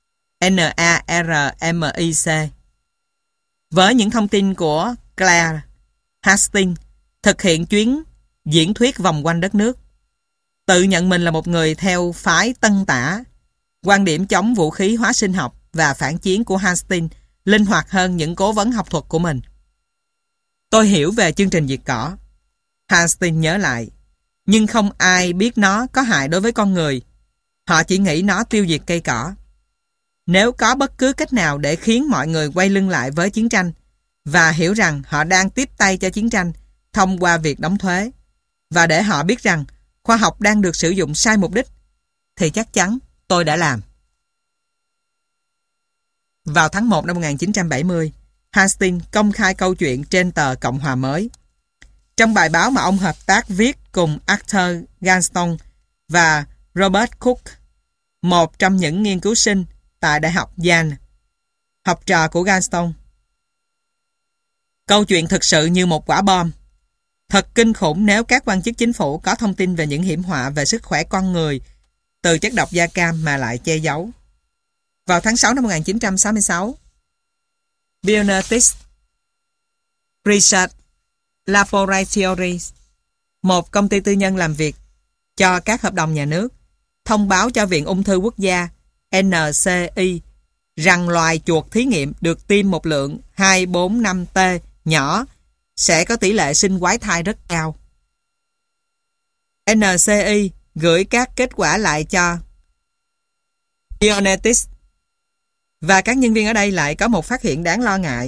NARMIC. Với những thông tin của Claire Hastings thực hiện chuyến diễn thuyết vòng quanh đất nước, tự nhận mình là một người theo phái Tân Tả, quan điểm chống vũ khí hóa sinh học và phản chiến của Hastings linh hoạt hơn những cố vấn học thuật của mình. Tôi hiểu về chương trình diệt cỏ, Hastings nhớ lại, nhưng không ai biết nó có hại đối với con người. Họ chỉ nghĩ nó tiêu diệt cây cỏ. Nếu có bất cứ cách nào để khiến mọi người quay lưng lại với chiến tranh và hiểu rằng họ đang tiếp tay cho chiến tranh thông qua việc đóng thuế, và để họ biết rằng khoa học đang được sử dụng sai mục đích, thì chắc chắn tôi đã làm. Vào tháng 1 năm 1970, Hastings công khai câu chuyện trên tờ Cộng hòa mới. Trong bài báo mà ông hợp tác viết cùng Arthur Ganston và Robert Cook, một trong những nghiên cứu sinh tại Đại học Yale, học trò của Ganston. Câu chuyện thực sự như một quả bom. Thật kinh khủng nếu các quan chức chính phủ có thông tin về những hiểm họa về sức khỏe con người từ chất độc da cam mà lại che giấu. Vào tháng 6 năm 1966, Bionetis Research Laboratories, một công ty tư nhân làm việc cho các hợp đồng nhà nước, thông báo cho Viện Ung thư Quốc gia NCI rằng loài chuột thí nghiệm được tiêm một lượng 245T nhỏ sẽ có tỷ lệ sinh quái thai rất cao. NCI gửi các kết quả lại cho Bionetis, và các nhân viên ở đây lại có một phát hiện đáng lo ngại.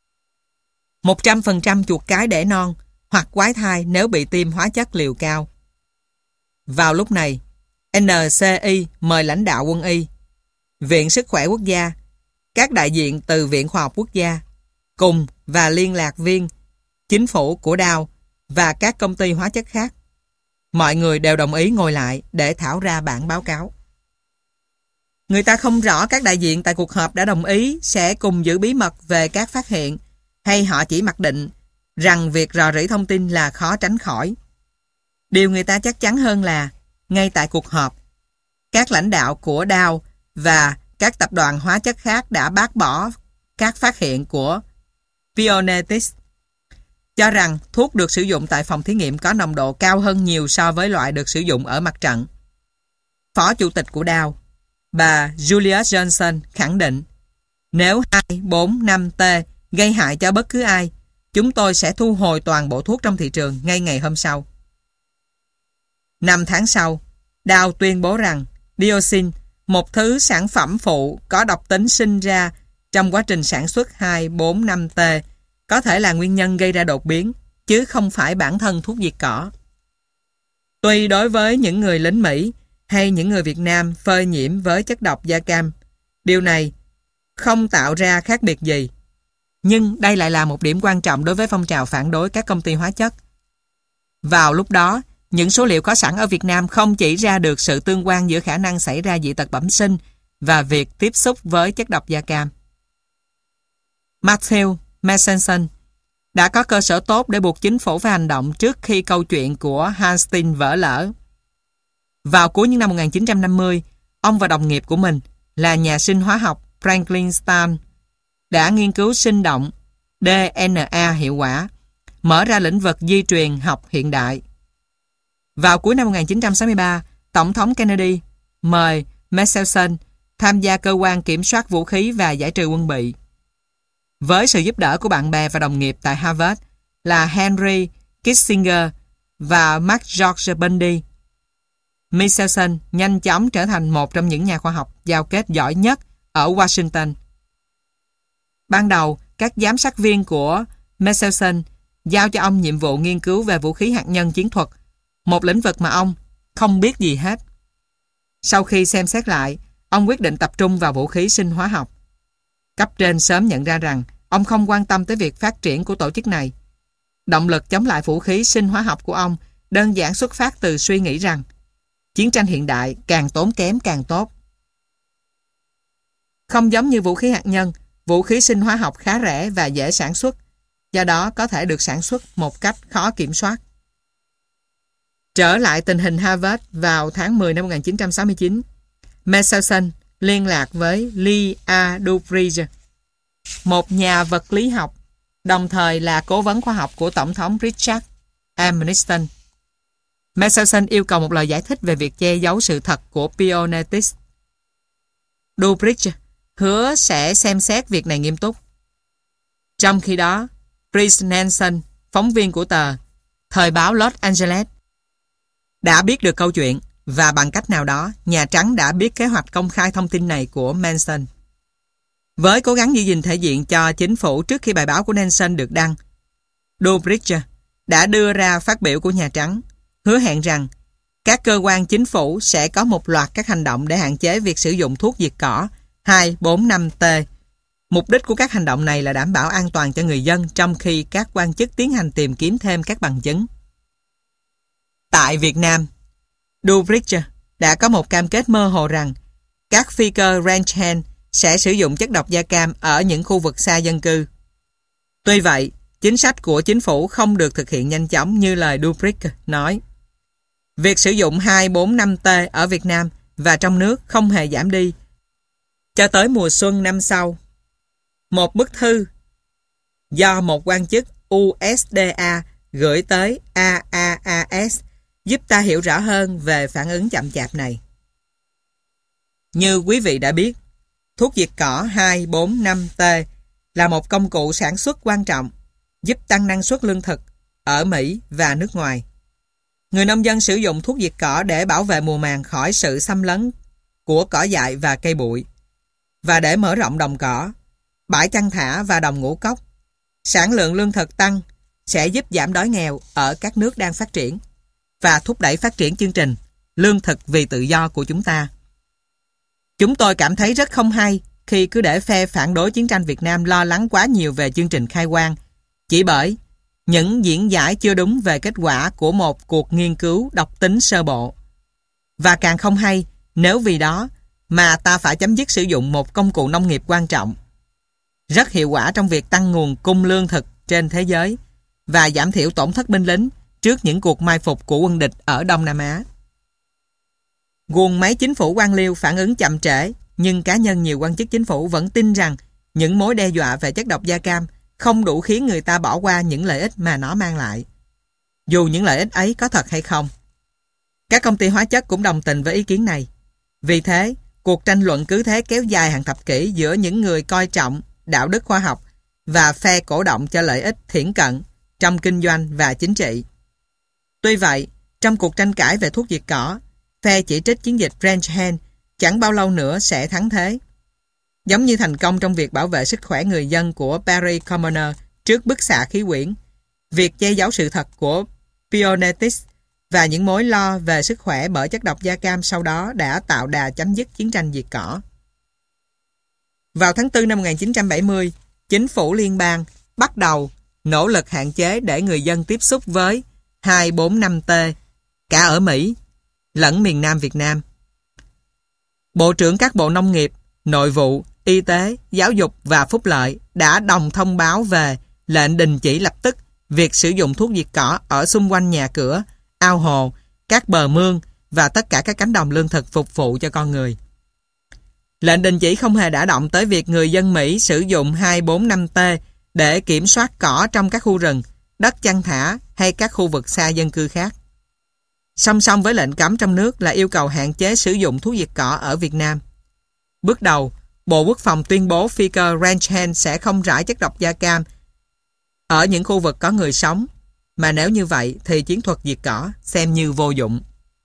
100% chuột cái đẻ non hoặc quái thai nếu bị tiêm hóa chất liều cao. Vào lúc này, NCI mời lãnh đạo quân y, Viện Sức khỏe Quốc gia, các đại diện từ Viện Khoa học Quốc gia, cùng và liên lạc viên chính phủ của Dow và các công ty hóa chất khác. Mọi người đều đồng ý ngồi lại để thảo ra bản báo cáo. Người ta không rõ các đại diện tại cuộc họp đã đồng ý sẽ cùng giữ bí mật về các phát hiện, hay họ chỉ mặc định rằng việc rò rỉ thông tin là khó tránh khỏi. Điều người ta chắc chắn hơn là, ngay tại cuộc họp, các lãnh đạo của Dow và các tập đoàn hóa chất khác đã bác bỏ các phát hiện của Bionetis, cho rằng thuốc được sử dụng tại phòng thí nghiệm có nồng độ cao hơn nhiều so với loại được sử dụng ở mặt trận. Phó chủ tịch của Dow, bà Julius Johnson khẳng định, nếu 245T gây hại cho bất cứ ai, chúng tôi sẽ thu hồi toàn bộ thuốc trong thị trường ngay ngày hôm sau. 5 tháng sau, Dow tuyên bố rằng dioxin, một thứ sản phẩm phụ có độc tính sinh ra trong quá trình sản xuất 245T, có thể là nguyên nhân gây ra đột biến, chứ không phải bản thân thuốc diệt cỏ. Tuy đối với những người lính Mỹ hay những người Việt Nam phơi nhiễm với chất độc da cam, điều này không tạo ra khác biệt gì. Nhưng đây lại là một điểm quan trọng đối với phong trào phản đối các công ty hóa chất. Vào lúc đó, những số liệu có sẵn ở Việt Nam không chỉ ra được sự tương quan giữa khả năng xảy ra dị tật bẩm sinh và việc tiếp xúc với chất độc da cam. Matthew Messenson đã có cơ sở tốt để buộc chính phủ phải hành động trước khi câu chuyện của Hastings vỡ lở. Vào cuối những năm 1950, ông và đồng nghiệp của mình là nhà sinh hóa học Franklin Stein đã nghiên cứu sinh động DNA hiệu quả, mở ra lĩnh vực di truyền học hiện đại. Vào cuối năm 1963, Tổng thống Kennedy mời Messelson tham gia cơ quan kiểm soát vũ khí và giải trừ quân bị. Với sự giúp đỡ của bạn bè và đồng nghiệp tại Harvard là Henry Kissinger và Mark George Bundy, Messelson nhanh chóng trở thành một trong những nhà khoa học giao kết giỏi nhất ở Washington. Ban đầu, các giám sát viên của Messelson giao cho ông nhiệm vụ nghiên cứu về vũ khí hạt nhân chiến thuật, một lĩnh vực mà ông không biết gì hết. Sau khi xem xét lại, ông quyết định tập trung vào vũ khí sinh hóa học. Cấp trên sớm nhận ra rằng ông không quan tâm tới việc phát triển của tổ chức này. Động lực chống lại vũ khí sinh hóa học của ông đơn giản xuất phát từ suy nghĩ rằng chiến tranh hiện đại càng tốn kém càng tốt. Không giống như vũ khí hạt nhân, vũ khí sinh hóa học khá rẻ và dễ sản xuất, do đó có thể được sản xuất một cách khó kiểm soát. Trở lại tình hình Harvard vào tháng 10 năm 1969, Michelson liên lạc với Lee A. Dubridge, một nhà vật lý học, đồng thời là cố vấn khoa học của Tổng thống Richard M. Nixon. Michelson yêu cầu một lời giải thích về việc che giấu sự thật của Pioneers. Dubridge hứa sẽ xem xét việc này nghiêm túc. Trong khi đó, Chris Nelson, phóng viên của tờ Thời báo Los Angeles, đã biết được câu chuyện và bằng cách nào đó, Nhà Trắng đã biết kế hoạch công khai thông tin này của Manson. Với cố gắng giữ gìn thể diện cho chính phủ trước khi bài báo của Nelson được đăng, Dubridge đã đưa ra phát biểu của Nhà Trắng, hứa hẹn rằng các cơ quan chính phủ sẽ có một loạt các hành động để hạn chế việc sử dụng thuốc diệt cỏ 245T. Mục đích của các hành động này là đảm bảo an toàn cho người dân trong khi các quan chức tiến hành tìm kiếm thêm các bằng chứng. Tại Việt Nam, Dubridge đã có một cam kết mơ hồ rằng các phi cơ ranch hand sẽ sử dụng chất độc da cam ở những khu vực xa dân cư. Tuy vậy, chính sách của chính phủ không được thực hiện nhanh chóng như lời Dubridge nói. Việc sử dụng 245T ở Việt Nam và trong nước không hề giảm đi cho tới mùa xuân năm sau. Một bức thư do một quan chức USDA gửi tới AAAS giúp ta hiểu rõ hơn về phản ứng chậm chạp này. Như quý vị đã biết, thuốc diệt cỏ 245T là một công cụ sản xuất quan trọng giúp tăng năng suất lương thực ở Mỹ và nước ngoài. Người nông dân sử dụng thuốc diệt cỏ để bảo vệ mùa màng khỏi sự xâm lấn của cỏ dại và cây bụi, và để mở rộng đồng cỏ, bãi chăn thả và đồng ngũ cốc. Sản lượng lương thực tăng sẽ giúp giảm đói nghèo ở các nước đang phát triển và thúc đẩy phát triển chương trình lương thực vì tự do của chúng ta. Chúng tôi cảm thấy rất không hay khi cứ để phe phản đối chiến tranh Việt Nam lo lắng quá nhiều về chương trình khai quang, chỉ bởi những diễn giải chưa đúng về kết quả của một cuộc nghiên cứu độc tính sơ bộ. Và càng không hay nếu vì đó mà ta phải chấm dứt sử dụng một công cụ nông nghiệp quan trọng, rất hiệu quả trong việc tăng nguồn cung lương thực trên thế giới và giảm thiểu tổn thất binh lính trước những cuộc mai phục của quân địch ở Đông Nam Á. Guồng máy chính phủ quan liêu phản ứng chậm trễ, nhưng cá nhân nhiều quan chức chính phủ vẫn tin rằng những mối đe dọa về chất độc da cam không đủ khiến người ta bỏ qua những lợi ích mà nó mang lại, dù những lợi ích ấy có thật hay không. Các công ty hóa chất cũng đồng tình với ý kiến này. Vì thế, cuộc tranh luận cứ thế kéo dài hàng thập kỷ giữa những người coi trọng đạo đức khoa học và phe cổ động cho lợi ích thiển cận trong kinh doanh và chính trị. Tuy vậy, trong cuộc tranh cãi về thuốc diệt cỏ, phe chỉ trích chiến dịch ranch hand chẳng bao lâu nữa sẽ thắng thế. Giống như thành công trong việc bảo vệ sức khỏe người dân của Perry Commoner trước bức xạ khí quyển, việc che giấu sự thật của Pioneers và những mối lo về sức khỏe bởi chất độc da cam sau đó đã tạo đà chấm dứt chiến tranh diệt cỏ. Vào tháng 4 năm 1970, chính phủ liên bang bắt đầu nỗ lực hạn chế để người dân tiếp xúc với 245T cả ở Mỹ lẫn miền Nam Việt Nam. Bộ trưởng các bộ nông nghiệp, nội vụ, y tế, giáo dục và phúc lợi đã đồng thông báo về lệnh đình chỉ lập tức việc sử dụng thuốc diệt cỏ ở xung quanh nhà cửa, ao hồ, các bờ mương và tất cả các cánh đồng lương thực phục vụ cho con người. Lệnh đình chỉ không hề đả động tới việc người dân Mỹ sử dụng 245T để kiểm soát cỏ trong các khu rừng, đất chăn thả hay các khu vực xa dân cư khác. Song song với lệnh cấm trong nước là yêu cầu hạn chế sử dụng thuốc diệt cỏ ở Việt Nam. Bước đầu, Bộ Quốc phòng tuyên bố phi cơ ranch hand sẽ không rải chất độc da cam ở những khu vực có người sống, mà nếu như vậy thì chiến thuật diệt cỏ xem như vô dụng.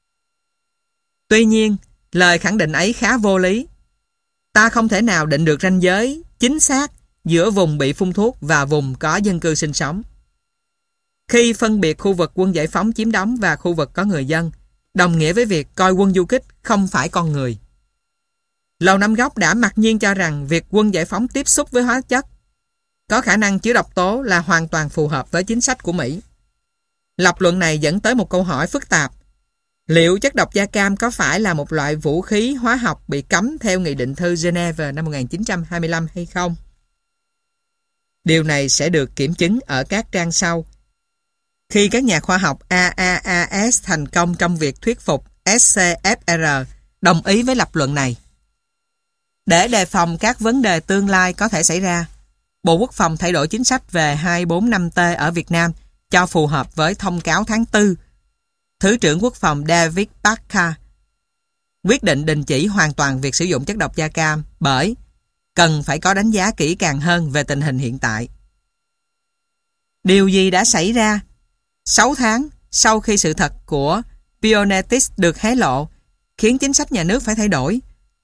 Tuy nhiên, lời khẳng định ấy khá vô lý. Ta không thể nào định được ranh giới chính xác giữa vùng bị phun thuốc và vùng có dân cư sinh sống. Khi phân biệt khu vực quân giải phóng chiếm đóng và khu vực có người dân, đồng nghĩa với việc coi quân du kích không phải con người. Lầu Năm Góc đã mặc nhiên cho rằng việc quân giải phóng tiếp xúc với hóa chất có khả năng chứa độc tố là hoàn toàn phù hợp với chính sách của Mỹ. Lập luận này dẫn tới một câu hỏi phức tạp. Liệu chất độc da cam có phải là một loại vũ khí hóa học bị cấm theo Nghị định thư Geneva năm 1925 hay không? Điều này sẽ được kiểm chứng ở các trang sau. Khi các nhà khoa học AAAS thành công trong việc thuyết phục SCFR đồng ý với lập luận này. Để đề phòng các vấn đề tương lai có thể xảy ra, Bộ Quốc phòng thay đổi chính sách về 245T ở Việt Nam cho phù hợp với thông cáo tháng 4. Thứ trưởng Quốc phòng David Barker quyết định đình chỉ hoàn toàn việc sử dụng chất độc da cam bởi cần phải có đánh giá kỹ càng hơn về tình hình hiện tại. Điều gì đã xảy ra 6 tháng sau khi sự thật của Pionetis được hé lộ, khiến chính sách nhà nước phải thay đổi?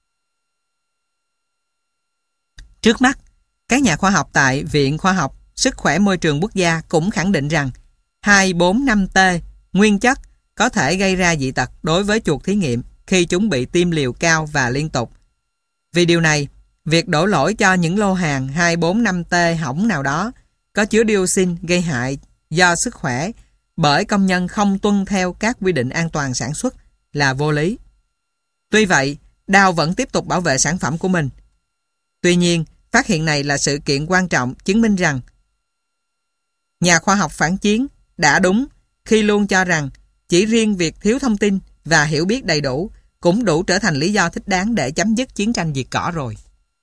Trước mắt, các nhà khoa học tại Viện Khoa học Sức khỏe Môi trường Quốc gia cũng khẳng định rằng 245T nguyên chất có thể gây ra dị tật đối với chuột thí nghiệm khi chúng bị tiêm liều cao và liên tục. Vì điều này, việc đổ lỗi cho những lô hàng 245T hỏng nào đó có chứa dioxin gây hại do sức khỏe bởi công nhân không tuân theo các quy định an toàn sản xuất là vô lý. Tuy vậy, Dow vẫn tiếp tục bảo vệ sản phẩm của mình. Tuy nhiên, phát hiện này là sự kiện quan trọng chứng minh rằng nhà khoa học phản chiến đã đúng khi luôn cho rằng chỉ riêng việc thiếu thông tin và hiểu biết đầy đủ cũng đủ trở thành lý do thích đáng để chấm dứt chiến tranh diệt cỏ rồi.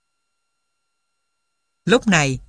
Lúc này,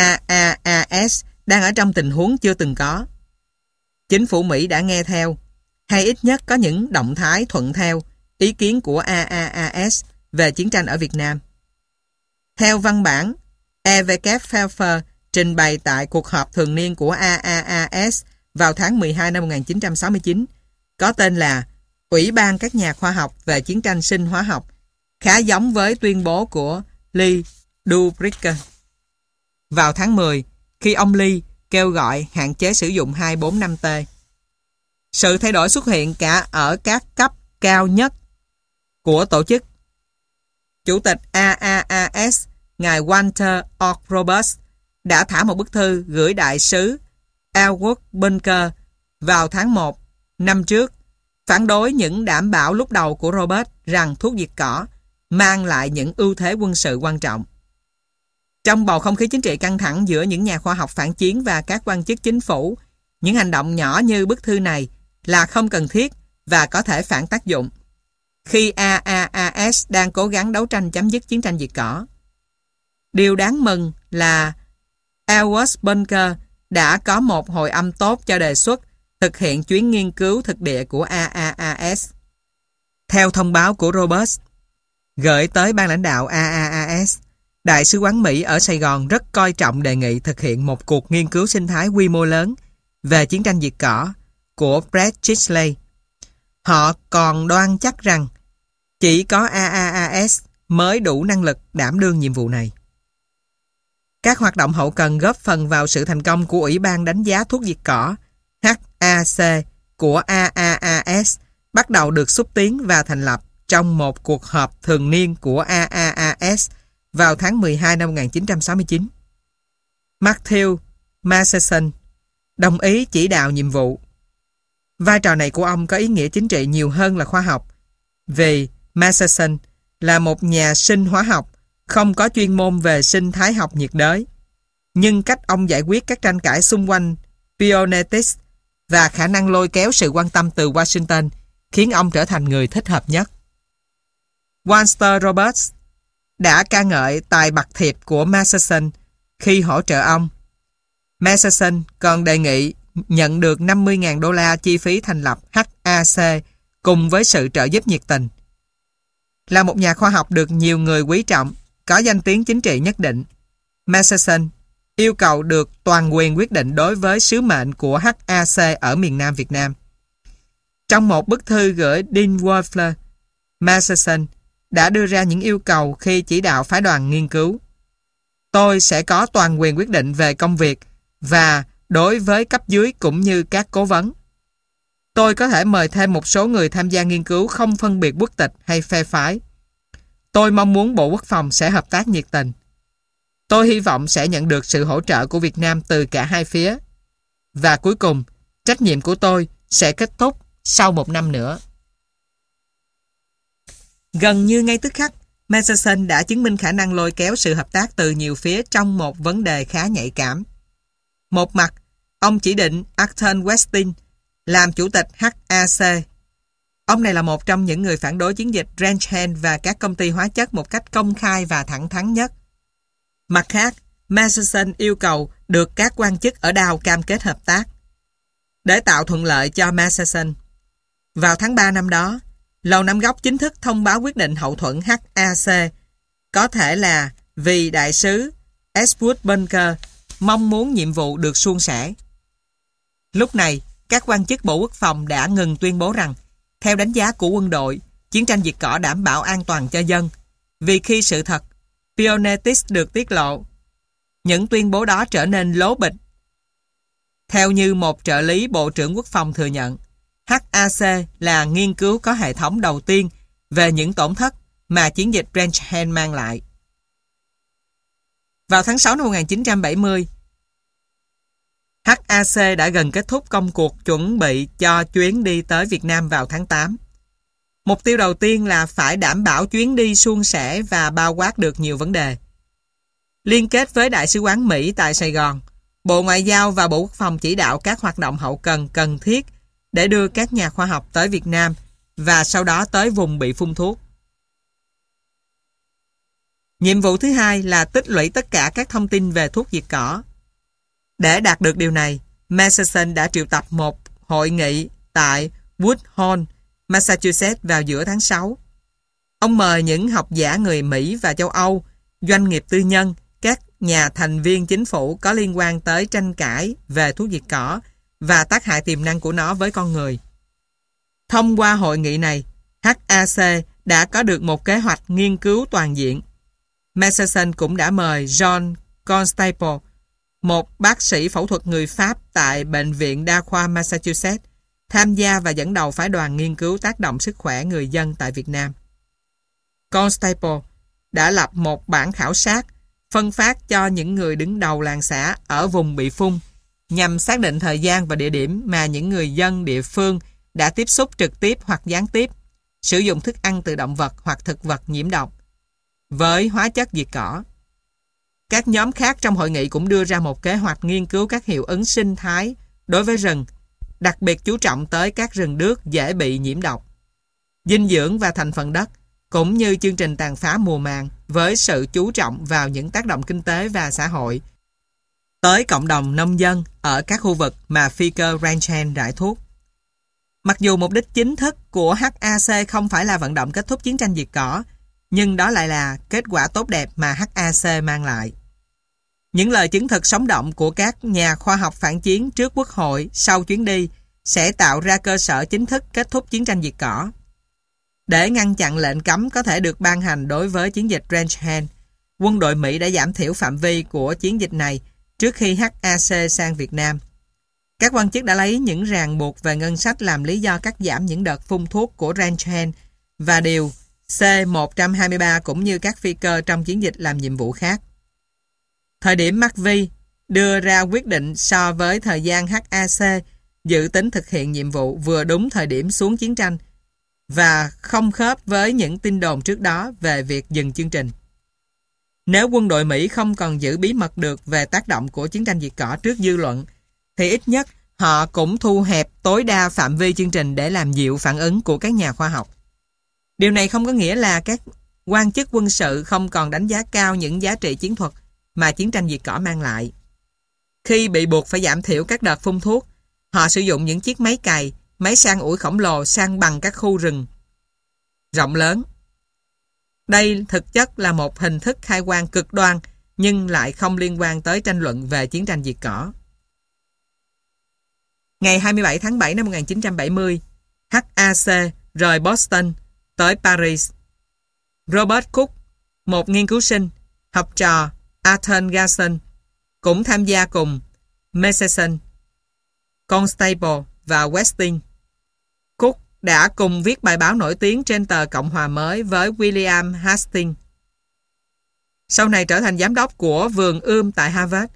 AAAS đang ở trong tình huống chưa từng có. Chính phủ Mỹ đã nghe theo, hay ít nhất có những động thái thuận theo ý kiến của AAAS về chiến tranh ở Việt Nam. Theo văn bản, E.W. Pfeiffer trình bày tại cuộc họp thường niên của AAAS vào tháng 12 năm 1969, có tên là Ủy ban các nhà khoa học về chiến tranh sinh hóa học, khá giống với tuyên bố của Lee Dubrick. Vào tháng 10, khi ông Lee kêu gọi hạn chế sử dụng 245T. Sự thay đổi xuất hiện cả ở các cấp cao nhất của tổ chức. Chủ tịch AAAS, ngài Walter O. Roberts, đã thả một bức thư gửi đại sứ Edward Bunker vào tháng 1 năm trước, phản đối những đảm bảo lúc đầu của Roberts rằng thuốc diệt cỏ mang lại những ưu thế quân sự quan trọng. Trong bầu không khí chính trị căng thẳng giữa những nhà khoa học phản chiến và các quan chức chính phủ, những hành động nhỏ như bức thư này là không cần thiết và có thể phản tác dụng khi AAAS đang cố gắng đấu tranh chấm dứt chiến tranh diệt cỏ. Điều đáng mừng là Edward Bunker đã có một hồi âm tốt cho đề xuất thực hiện chuyến nghiên cứu thực địa của AAAS. Theo thông báo của Roberts gửi tới ban lãnh đạo AAAS, Đại sứ quán Mỹ ở Sài Gòn rất coi trọng đề nghị thực hiện một cuộc nghiên cứu sinh thái quy mô lớn về chiến tranh diệt cỏ của Brett Chisley. Họ còn đoan chắc rằng chỉ có AAAS mới đủ năng lực đảm đương nhiệm vụ này. Các hoạt động hậu cần góp phần vào sự thành công của Ủy ban đánh giá thuốc diệt cỏ HAC của AAAS bắt đầu được xúc tiến và thành lập trong một cuộc họp thường niên của AAAS vào tháng 12 năm 1969. Matthew Masterson đồng ý chỉ đạo nhiệm vụ. Vai trò này của ông có ý nghĩa chính trị nhiều hơn là khoa học, vì Masterson là một nhà sinh hóa học không có chuyên môn về sinh thái học nhiệt đới. Nhưng cách ông giải quyết các tranh cãi xung quanh Pionetis và khả năng lôi kéo sự quan tâm từ Washington khiến ông trở thành người thích hợp nhất. Walter Roberts đã ca ngợi tài bạc thiệp của Masterson khi hỗ trợ ông. Masterson còn đề nghị nhận được $50,000 chi phí thành lập HAC cùng với sự trợ giúp nhiệt tình. Là một nhà khoa học được nhiều người quý trọng, có danh tiếng chính trị nhất định, Masterson yêu cầu được toàn quyền quyết định đối với sứ mệnh của HAC ở miền Nam Việt Nam. Trong một bức thư gửi Dean Wolfler, Masterson đã đưa ra những yêu cầu khi chỉ đạo phái đoàn nghiên cứu. Tôi sẽ có toàn quyền quyết định về công việc và đối với cấp dưới cũng như các cố vấn. Tôi có thể mời thêm một số người tham gia nghiên cứu không phân biệt quốc tịch hay phe phái. Tôi mong muốn Bộ Quốc phòng sẽ hợp tác nhiệt tình. Tôi hy vọng sẽ nhận được sự hỗ trợ của Việt Nam từ cả hai phía. Và cuối cùng, trách nhiệm của tôi sẽ kết thúc sau 1 năm nữa. Gần như ngay tức khắc, Masterson đã chứng minh khả năng lôi kéo sự hợp tác từ nhiều phía trong một vấn đề khá nhạy cảm. Một mặt, ông chỉ định Arthur Westing làm chủ tịch HAC. Ông này là một trong những người phản đối chiến dịch Ranch Hand và các công ty hóa chất một cách công khai và thẳng thắn nhất. Mặt khác, Masterson yêu cầu được các quan chức ở Dow cam kết hợp tác. Để tạo thuận lợi cho Masterson, vào tháng 3 năm đó, Lầu Năm Góc chính thức thông báo quyết định hậu thuẫn HAC, có thể là vì đại sứ Edward Bunker mong muốn nhiệm vụ được suôn sẻ. Lúc này, các quan chức Bộ Quốc phòng đã ngừng tuyên bố rằng, theo đánh giá của quân đội, chiến tranh diệt cỏ đảm bảo an toàn cho dân, vì khi sự thật Pionetis được tiết lộ, những tuyên bố đó trở nên lố bịch. Theo như một trợ lý Bộ trưởng Quốc phòng thừa nhận, HAC là nghiên cứu có hệ thống đầu tiên về những tổn thất mà chiến dịch Ranch Hand mang lại. Vào tháng 6 năm 1970, HAC đã gần kết thúc công cuộc chuẩn bị cho chuyến đi tới Việt Nam vào tháng 8. Mục tiêu đầu tiên là phải đảm bảo chuyến đi suôn sẻ và bao quát được nhiều vấn đề. Liên kết với Đại sứ quán Mỹ tại Sài Gòn, Bộ Ngoại giao và Bộ Quốc phòng chỉ đạo các hoạt động hậu cần cần thiết để đưa các nhà khoa học tới Việt Nam và sau đó tới vùng bị phun thuốc. Nhiệm vụ thứ hai là tích lũy tất cả các thông tin về thuốc diệt cỏ. Để đạt được điều này, Masterson đã triệu tập một hội nghị tại Woodhall, Massachusetts vào giữa tháng 6. Ông mời những học giả người Mỹ và châu Âu, doanh nghiệp tư nhân, các nhà thành viên chính phủ có liên quan tới tranh cãi về thuốc diệt cỏ và tác hại tiềm năng của nó với con người. Thông qua hội nghị này, HAC đã có được một kế hoạch nghiên cứu toàn diện. Masterson cũng đã mời John Constable, một bác sĩ phẫu thuật người Pháp tại Bệnh viện Đa khoa Massachusetts, tham gia và dẫn đầu phái đoàn nghiên cứu tác động sức khỏe người dân tại Việt Nam. Constable đã lập một bản khảo sát phân phát cho những người đứng đầu làng xã ở vùng bị phun nhằm xác định thời gian và địa điểm mà những người dân địa phương đã tiếp xúc trực tiếp hoặc gián tiếp sử dụng thức ăn từ động vật hoặc thực vật nhiễm độc với hóa chất diệt cỏ. Các nhóm khác trong hội nghị cũng đưa ra một kế hoạch nghiên cứu các hiệu ứng sinh thái đối với rừng, đặc biệt chú trọng tới các rừng đước dễ bị nhiễm độc, dinh dưỡng và thành phần đất, cũng như chương trình tàn phá mùa màng với sự chú trọng vào những tác động kinh tế và xã hội tới cộng đồng nông dân ở các khu vực mà phi cơ Ranch Hand rải thuốc. Mặc dù mục đích chính thức của HAC không phải là vận động kết thúc chiến tranh diệt cỏ, nhưng đó lại là kết quả tốt đẹp mà HAC mang lại. Những lời chứng thực sống động của các nhà khoa học phản chiến trước Quốc hội sau chuyến đi sẽ tạo ra cơ sở chính thức kết thúc chiến tranh diệt cỏ. Để ngăn chặn lệnh cấm có thể được ban hành đối với chiến dịch Ranch Hand, quân đội Mỹ đã giảm thiểu phạm vi của chiến dịch này trước khi HAC sang Việt Nam. Các quan chức đã lấy những ràng buộc về ngân sách làm lý do cắt giảm những đợt phun thuốc của Ranch Hand và điều C-123 cũng như các phi cơ trong chiến dịch làm nhiệm vụ khác. Thời điểm McVie đưa ra quyết định so với thời gian HAC dự tính thực hiện nhiệm vụ vừa đúng thời điểm xuống chiến tranh và không khớp với những tin đồn trước đó về việc dừng chương trình. Nếu quân đội Mỹ không còn giữ bí mật được về tác động của chiến tranh diệt cỏ trước dư luận, thì ít nhất họ cũng thu hẹp tối đa phạm vi chương trình để làm dịu phản ứng của các nhà khoa học. Điều này không có nghĩa là các quan chức quân sự không còn đánh giá cao những giá trị chiến thuật mà chiến tranh diệt cỏ mang lại. Khi bị buộc phải giảm thiểu các đợt phun thuốc, họ sử dụng những chiếc máy cày, máy san ủi khổng lồ san bằng các khu rừng rộng lớn. Đây thực chất là một hình thức khai quang cực đoan nhưng lại không liên quan tới tranh luận về chiến tranh diệt cỏ. Ngày 27 tháng 7 năm 1970, HAC rời Boston tới Paris. Robert Cook, một nghiên cứu sinh, học trò Arthur Garson, cũng tham gia cùng Masterson, Constable và Westing. Cook đã cùng viết bài báo nổi tiếng trên tờ Cộng hòa mới với William Hastings, sau này trở thành giám đốc của vườn ươm tại Harvard.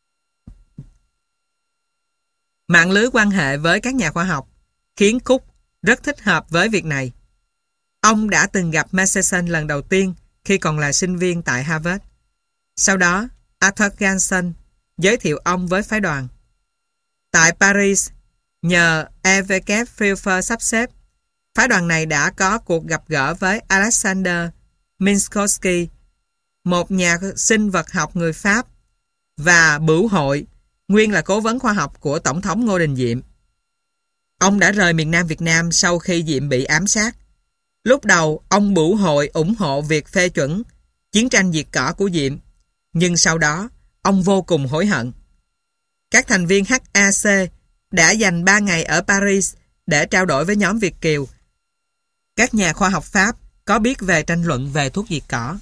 Mạng lưới quan hệ với các nhà khoa học khiến Cook rất thích hợp với việc này. Ông đã từng gặp Masterson lần đầu tiên khi còn là sinh viên tại Harvard. Sau đó, Arthur Garson giới thiệu ông với phái đoàn. Tại Paris, nhờ E.W. Pfeiffer sắp xếp, phái đoàn này đã có cuộc gặp gỡ với Alexander Minkowski, một nhà sinh vật học người Pháp, và Bửu Hội, nguyên là cố vấn khoa học của Tổng thống Ngô Đình Diệm. Ông đã rời miền Nam Việt Nam sau khi Diệm bị ám sát. Lúc đầu, ông Bửu Hội ủng hộ việc phê chuẩn chiến tranh diệt cỏ của Diệm, nhưng sau đó, ông vô cùng hối hận. Các thành viên HAC đã dành 3 ngày ở Paris để trao đổi với nhóm Việt kiều, các nhà khoa học Pháp có biết về tranh luận về thuốc diệt cỏ.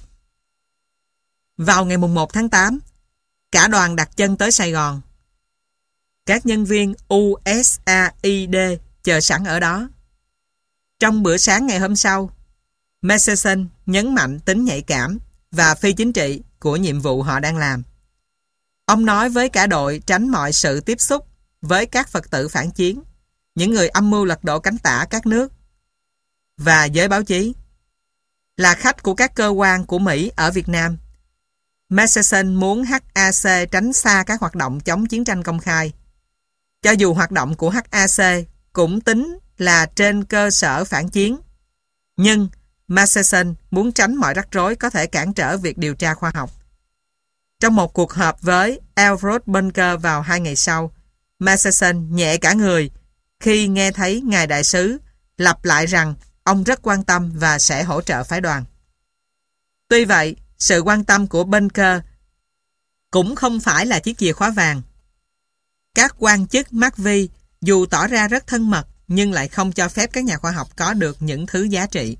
Vào ngày 1 tháng 8, cả đoàn đặt chân tới Sài Gòn. Các nhân viên USAID chờ sẵn ở đó. Trong bữa sáng ngày hôm sau, Masterson nhấn mạnh tính nhạy cảm và phi chính trị của nhiệm vụ họ đang làm. Ông nói với cả đội tránh mọi sự tiếp xúc với các Phật tử phản chiến, những người âm mưu lật đổ cánh tả các nước và giới báo chí. Là khách của các cơ quan của Mỹ ở Việt Nam, Masterson muốn HAC tránh xa các hoạt động chống chiến tranh công khai. Cho dù hoạt động của HAC cũng tính là trên cơ sở phản chiến, nhưng Masterson muốn tránh mọi rắc rối có thể cản trở việc điều tra khoa học. Trong một cuộc họp với Alfred Bunker vào 2 ngày sau, Masterson nhẹ cả người khi nghe thấy Ngài Đại sứ lặp lại rằng ông rất quan tâm và sẽ hỗ trợ phái đoàn. Tuy vậy, sự quan tâm của Bunker cũng không phải là chiếc chìa khóa vàng. Các quan chức McVie dù tỏ ra rất thân mật nhưng lại không cho phép các nhà khoa học có được những thứ giá trị.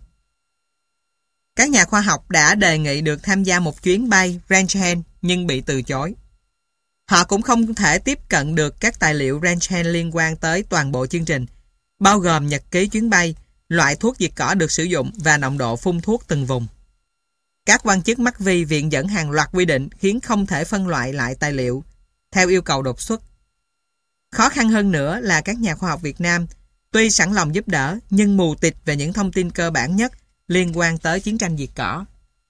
Các nhà khoa học đã đề nghị được tham gia một chuyến bay Rangehan nhưng bị từ chối. Họ cũng không thể tiếp cận được các tài liệu Rangehan liên quan tới toàn bộ chương trình, bao gồm nhật ký chuyến bay, loại thuốc diệt cỏ được sử dụng và nồng độ phun thuốc từng vùng. Các quan chức McVie viện dẫn hàng loạt quy định khiến không thể phân loại lại tài liệu theo yêu cầu đột xuất. Khó khăn hơn nữa là các nhà khoa học Việt Nam tuy sẵn lòng giúp đỡ nhưng mù tịt về những thông tin cơ bản nhất liên quan tới chiến tranh diệt cỏ.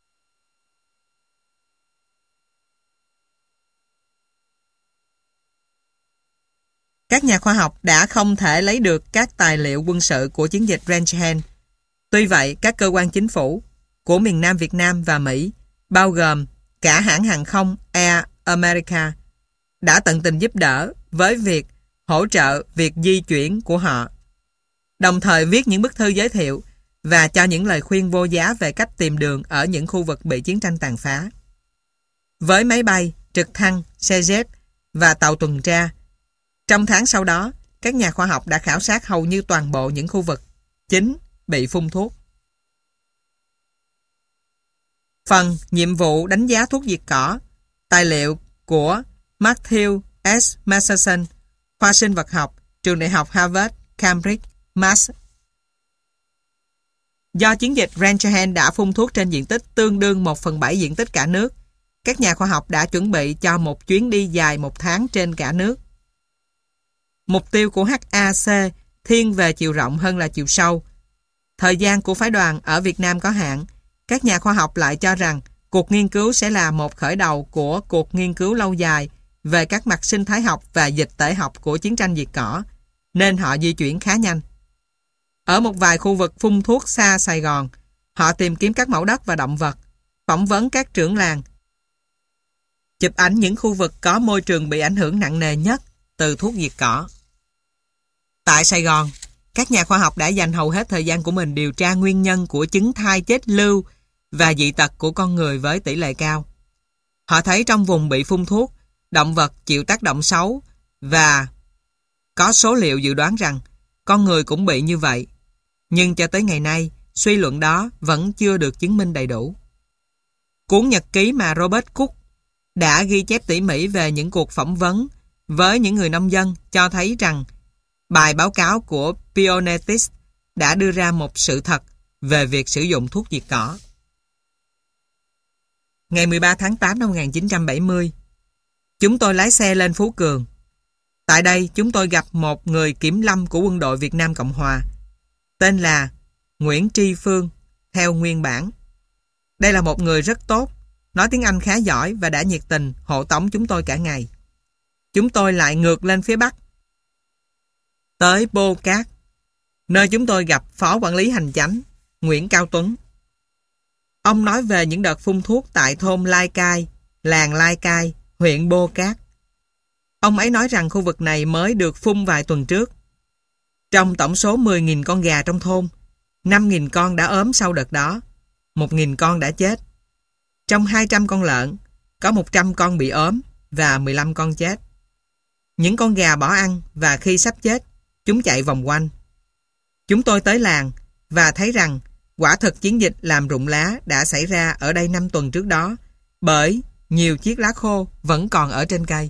Các nhà khoa học đã không thể lấy được các tài liệu quân sự của chiến dịch Rangehan. Tuy vậy, các cơ quan chính phủ của miền Nam Việt Nam và Mỹ, bao gồm cả hãng hàng không Air America, đã tận tình giúp đỡ với việc hỗ trợ việc di chuyển của họ, đồng thời viết những bức thư giới thiệu và cho những lời khuyên vô giá về cách tìm đường ở những khu vực bị chiến tranh tàn phá. Với máy bay, trực thăng, xe jet và tàu tuần tra, trong tháng sau đó, các nhà khoa học đã khảo sát hầu như toàn bộ những khu vực chính bị phun thuốc. Phần nhiệm vụ đánh giá thuốc diệt cỏ, tài liệu của Matthew S. Masterson, khoa sinh vật học, trường đại học Harvard, Cambridge, Mass. Do chiến dịch Rangehan đã phun thuốc trên diện tích tương đương 1/7 diện tích cả nước, các nhà khoa học đã chuẩn bị cho một chuyến đi dài 1 tháng trên cả nước. Mục tiêu của HAC thiên về chiều rộng hơn là chiều sâu. Thời gian của phái đoàn ở Việt Nam có hạn, các nhà khoa học lại cho rằng cuộc nghiên cứu sẽ là một khởi đầu của cuộc nghiên cứu lâu dài về các mặt sinh thái học và dịch tễ học của chiến tranh diệt cỏ, nên họ di chuyển khá nhanh. Ở một vài khu vực phun thuốc xa Sài Gòn, họ tìm kiếm các mẫu đất và động vật, phỏng vấn các trưởng làng, chụp ảnh những khu vực có môi trường bị ảnh hưởng nặng nề nhất từ thuốc diệt cỏ. Tại Sài Gòn, các nhà khoa học đã dành hầu hết thời gian của mình điều tra nguyên nhân của chứng thai chết lưu và dị tật của con người với tỷ lệ cao. Họ thấy trong vùng bị phun thuốc, động vật chịu tác động xấu và có số liệu dự đoán rằng con người cũng bị như vậy. Nhưng cho tới ngày nay, suy luận đó vẫn chưa được chứng minh đầy đủ. Cuốn nhật ký mà Robert Cook đã ghi chép tỉ mỉ về những cuộc phỏng vấn với những người nông dân cho thấy rằng bài báo cáo của Pionetis đã đưa ra một sự thật về việc sử dụng thuốc diệt cỏ. Ngày 13 tháng 8 năm 1970, chúng tôi lái xe lên Phú Cường. Tại đây, chúng tôi gặp một người kiểm lâm của quân đội Việt Nam Cộng Hòa, tên là Nguyễn Tri Phương, theo nguyên bản. Đây là một người rất tốt, nói tiếng Anh khá giỏi và đã nhiệt tình hộ tống chúng tôi cả ngày. Chúng tôi lại ngược lên phía Bắc, tới Pô Cát, nơi chúng tôi gặp Phó Quản lý Hành chánh Nguyễn Cao Tuấn. Ông nói về những đợt phun thuốc tại thôn Lai Cai, làng Lai Cai, huyện Pô Cát. Ông ấy nói rằng khu vực này mới được phun vài tuần trước. Trong tổng số 10.000 con gà trong thôn, 5.000 con đã ốm sau đợt đó, 1.000 con đã chết. Trong 200 con lợn, có 100 con bị ốm và 15 con chết. Những con gà bỏ ăn và khi sắp chết, chúng chạy vòng quanh. Chúng tôi tới làng và thấy rằng quả thực chiến dịch làm rụng lá đã xảy ra ở đây 5 tuần trước đó, bởi nhiều chiếc lá khô vẫn còn ở trên cây.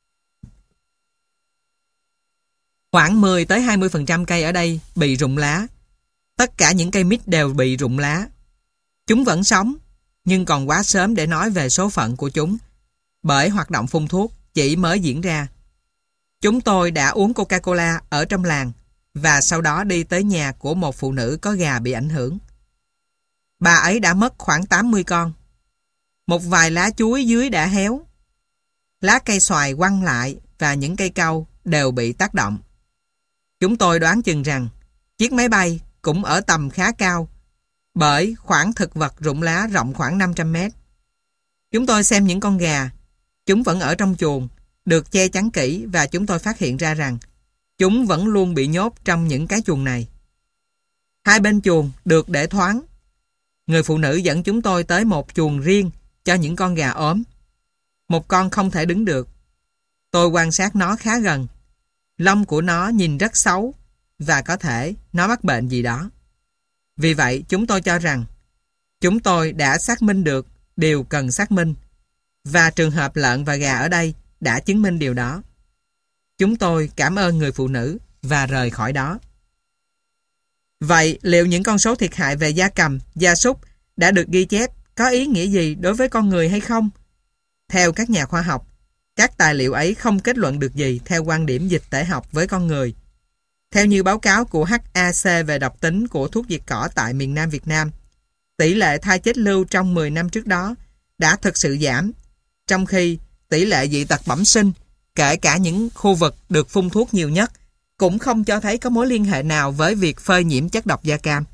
Khoảng 10-20% cây ở đây bị rụng lá. Tất cả những cây mít đều bị rụng lá. Chúng vẫn sống, nhưng còn quá sớm để nói về số phận của chúng, bởi hoạt động phun thuốc chỉ mới diễn ra. Chúng tôi đã uống Coca-Cola ở trong làng và sau đó đi tới nhà của một phụ nữ có gà bị ảnh hưởng. Bà ấy đã mất khoảng 80 con. Một vài lá chuối dưới đã héo. Lá cây xoài quăng lại và những cây cau đều bị tác động. Chúng tôi đoán chừng rằng chiếc máy bay cũng ở tầm khá cao, bởi khoảng thực vật rụng lá rộng khoảng 500 mét. Chúng tôi xem những con gà, chúng vẫn ở trong chuồng, được che chắn kỹ, và chúng tôi phát hiện ra rằng chúng vẫn luôn bị nhốt trong những cái chuồng này. Hai bên chuồng được để thoáng. Người phụ nữ dẫn chúng tôi tới một chuồng riêng cho những con gà ốm. Một con không thể đứng được. Tôi quan sát nó khá gần. Lông của nó nhìn rất xấu và có thể nó mắc bệnh gì đó. Vì vậy, chúng tôi cho rằng chúng tôi đã xác minh được điều cần xác minh, và trường hợp lợn và gà ở đây đã chứng minh điều đó. Chúng tôi cảm ơn người phụ nữ và rời khỏi đó. Vậy, liệu những con số thiệt hại về gia cầm, gia súc đã được ghi chép có ý nghĩa gì đối với con người hay không? Theo các nhà khoa học, các tài liệu ấy không kết luận được gì theo quan điểm dịch tễ học với con người. Theo như báo cáo của HAC về độc tính của thuốc diệt cỏ tại miền Nam Việt Nam, tỷ lệ thai chết lưu trong 10 năm trước đó đã thực sự giảm, trong khi tỷ lệ dị tật bẩm sinh, kể cả những khu vực được phun thuốc nhiều nhất, cũng không cho thấy có mối liên hệ nào với việc phơi nhiễm chất độc da cam.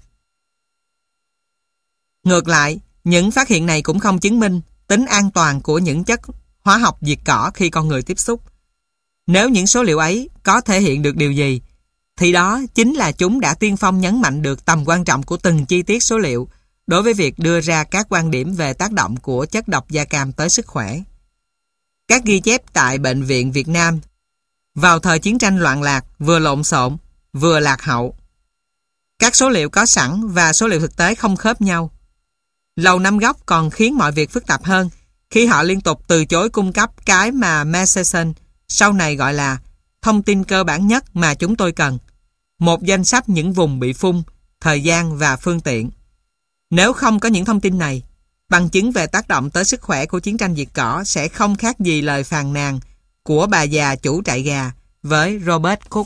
Ngược lại, những phát hiện này cũng không chứng minh tính an toàn của những chất hóa học diệt cỏ khi con người tiếp xúc. Nếu những số liệu ấy có thể hiện được điều gì, thì đó chính là chúng đã tiên phong nhấn mạnh được tầm quan trọng của từng chi tiết số liệu đối với việc đưa ra các quan điểm về tác động của chất độc da cam tới sức khỏe. Các ghi chép tại Bệnh viện Việt Nam vào thời chiến tranh loạn lạc vừa lộn xộn, vừa lạc hậu. Các số liệu có sẵn và số liệu thực tế không khớp nhau. Lầu Năm Góc còn khiến mọi việc phức tạp hơn khi họ liên tục từ chối cung cấp cái mà Masterson sau này gọi là thông tin cơ bản nhất mà chúng tôi cần, một danh sách những vùng bị phun, thời gian và phương tiện. Nếu không có những thông tin này, bằng chứng về tác động tới sức khỏe của chiến tranh diệt cỏ sẽ không khác gì lời phàn nàn của bà già chủ trại gà với Robert Cook.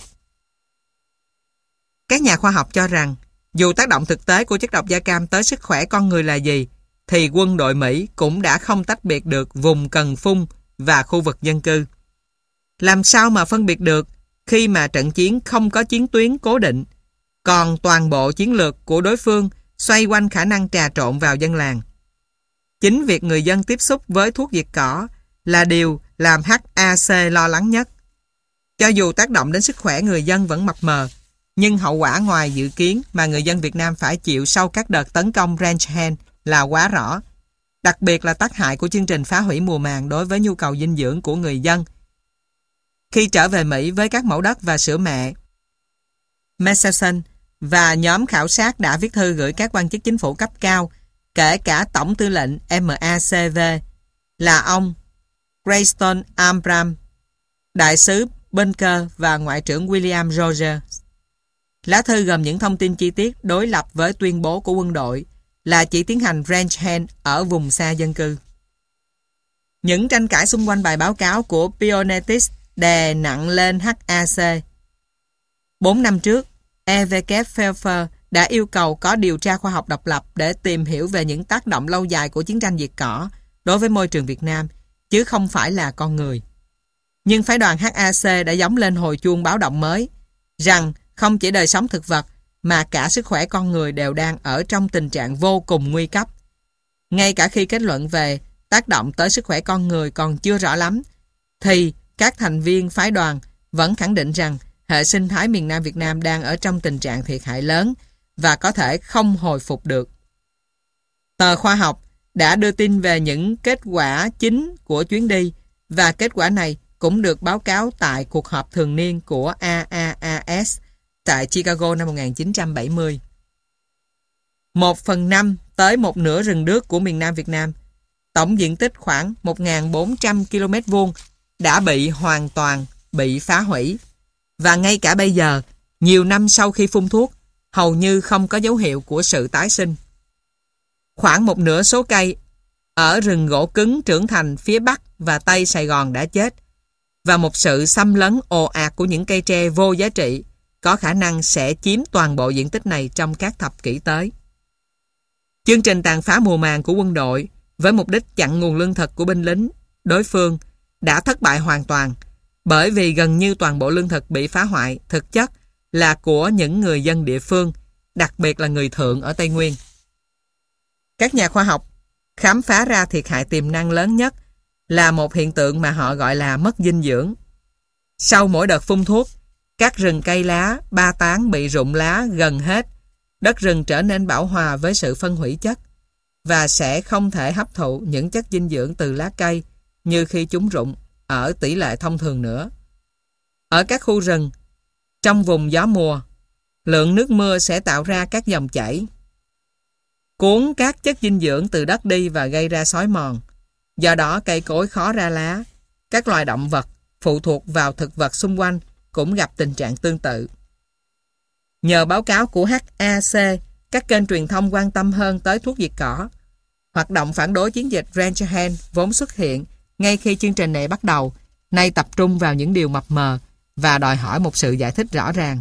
Các nhà khoa học cho rằng dù tác động thực tế của chất độc da cam tới sức khỏe con người là gì, thì quân đội Mỹ cũng đã không tách biệt được vùng cần phun và khu vực dân cư. Làm sao mà phân biệt được khi mà trận chiến không có chiến tuyến cố định, còn toàn bộ chiến lược của đối phương xoay quanh khả năng trà trộn vào dân làng? Chính việc người dân tiếp xúc với thuốc diệt cỏ là điều làm HAC lo lắng nhất. Cho dù tác động đến sức khỏe người dân vẫn mập mờ, nhưng hậu quả ngoài dự kiến mà người dân Việt Nam phải chịu sau các đợt tấn công ranch hand là quá rõ, đặc biệt là tác hại của chương trình phá hủy mùa màng đối với nhu cầu dinh dưỡng của người dân. Khi trở về Mỹ với các mẫu đất và sữa mẹ, Masterson và nhóm khảo sát đã viết thư gửi các quan chức chính phủ cấp cao, kể cả Tổng tư lệnh MACV là ông Grayston Ambram, đại sứ Bunker và Ngoại trưởng William Rogers. Lá thư gồm những thông tin chi tiết đối lập với tuyên bố của quân đội là chỉ tiến hành ranch hand ở vùng xa dân cư. Những tranh cãi xung quanh bài báo cáo của Pionetis đè nặng lên HAC. 4 năm trước, E.W. Pfeiffer đã yêu cầu có điều tra khoa học độc lập để tìm hiểu về những tác động lâu dài của chiến tranh diệt cỏ đối với môi trường Việt Nam, chứ không phải là con người. Nhưng phái đoàn HAC đã gióng lên hồi chuông báo động mới. rằng không chỉ đời sống thực vật mà cả sức khỏe con người đều đang ở trong tình trạng vô cùng nguy cấp. Ngay cả khi kết luận về tác động tới sức khỏe con người còn chưa rõ lắm, thì các thành viên phái đoàn vẫn khẳng định rằng hệ sinh thái miền Nam Việt Nam đang ở trong tình trạng thiệt hại lớn và có thể không hồi phục được. Tờ Khoa học đã đưa tin về những kết quả chính của chuyến đi và kết quả này cũng được báo cáo tại cuộc họp thường niên của AAAS tại Chicago năm 1970. 1/5 tới 1/2 rừng đước của miền Nam Việt Nam, tổng diện tích khoảng 1.400 km vuông đã bị hoàn toàn bị phá hủy. Và ngay cả bây giờ, nhiều năm sau khi phun thuốc, hầu như không có dấu hiệu của sự tái sinh. Khoảng 1/2 số cây ở rừng gỗ cứng trưởng thành phía Bắc và Tây Sài Gòn đã chết, và một sự xâm lấn ồ ạt của những cây tre vô giá trị có khả năng sẽ chiếm toàn bộ diện tích này trong các thập kỷ tới. Chương trình tàn phá mùa màng của quân đội với mục đích chặn nguồn lương thực của binh lính đối phương đã thất bại hoàn toàn, bởi vì gần như toàn bộ lương thực bị phá hoại thực chất là của những người dân địa phương, đặc biệt là người Thượng ở Tây Nguyên. Các nhà khoa học khám phá ra thiệt hại tiềm năng lớn nhất là một hiện tượng mà họ gọi là mất dinh dưỡng. Sau mỗi đợt phun thuốc, các rừng cây lá, ba tán bị rụng lá gần hết, đất rừng trở nên bão hòa với sự phân hủy chất và sẽ không thể hấp thụ những chất dinh dưỡng từ lá cây như khi chúng rụng ở tỷ lệ thông thường nữa. Ở các khu rừng, trong vùng gió mùa, lượng nước mưa sẽ tạo ra các dòng chảy, cuốn các chất dinh dưỡng từ đất đi và gây ra xói mòn. Do đó cây cối khó ra lá. Các loài động vật phụ thuộc vào thực vật xung quanh cũng gặp tình trạng tương tự. Nhờ báo cáo của HAC, các kênh truyền thông quan tâm hơn tới thuốc diệt cỏ. Hoạt động phản đối chiến dịch Ranch Hand vốn xuất hiện ngay khi chương trình này bắt đầu, nay tập trung vào những điều mập mờ và đòi hỏi một sự giải thích rõ ràng.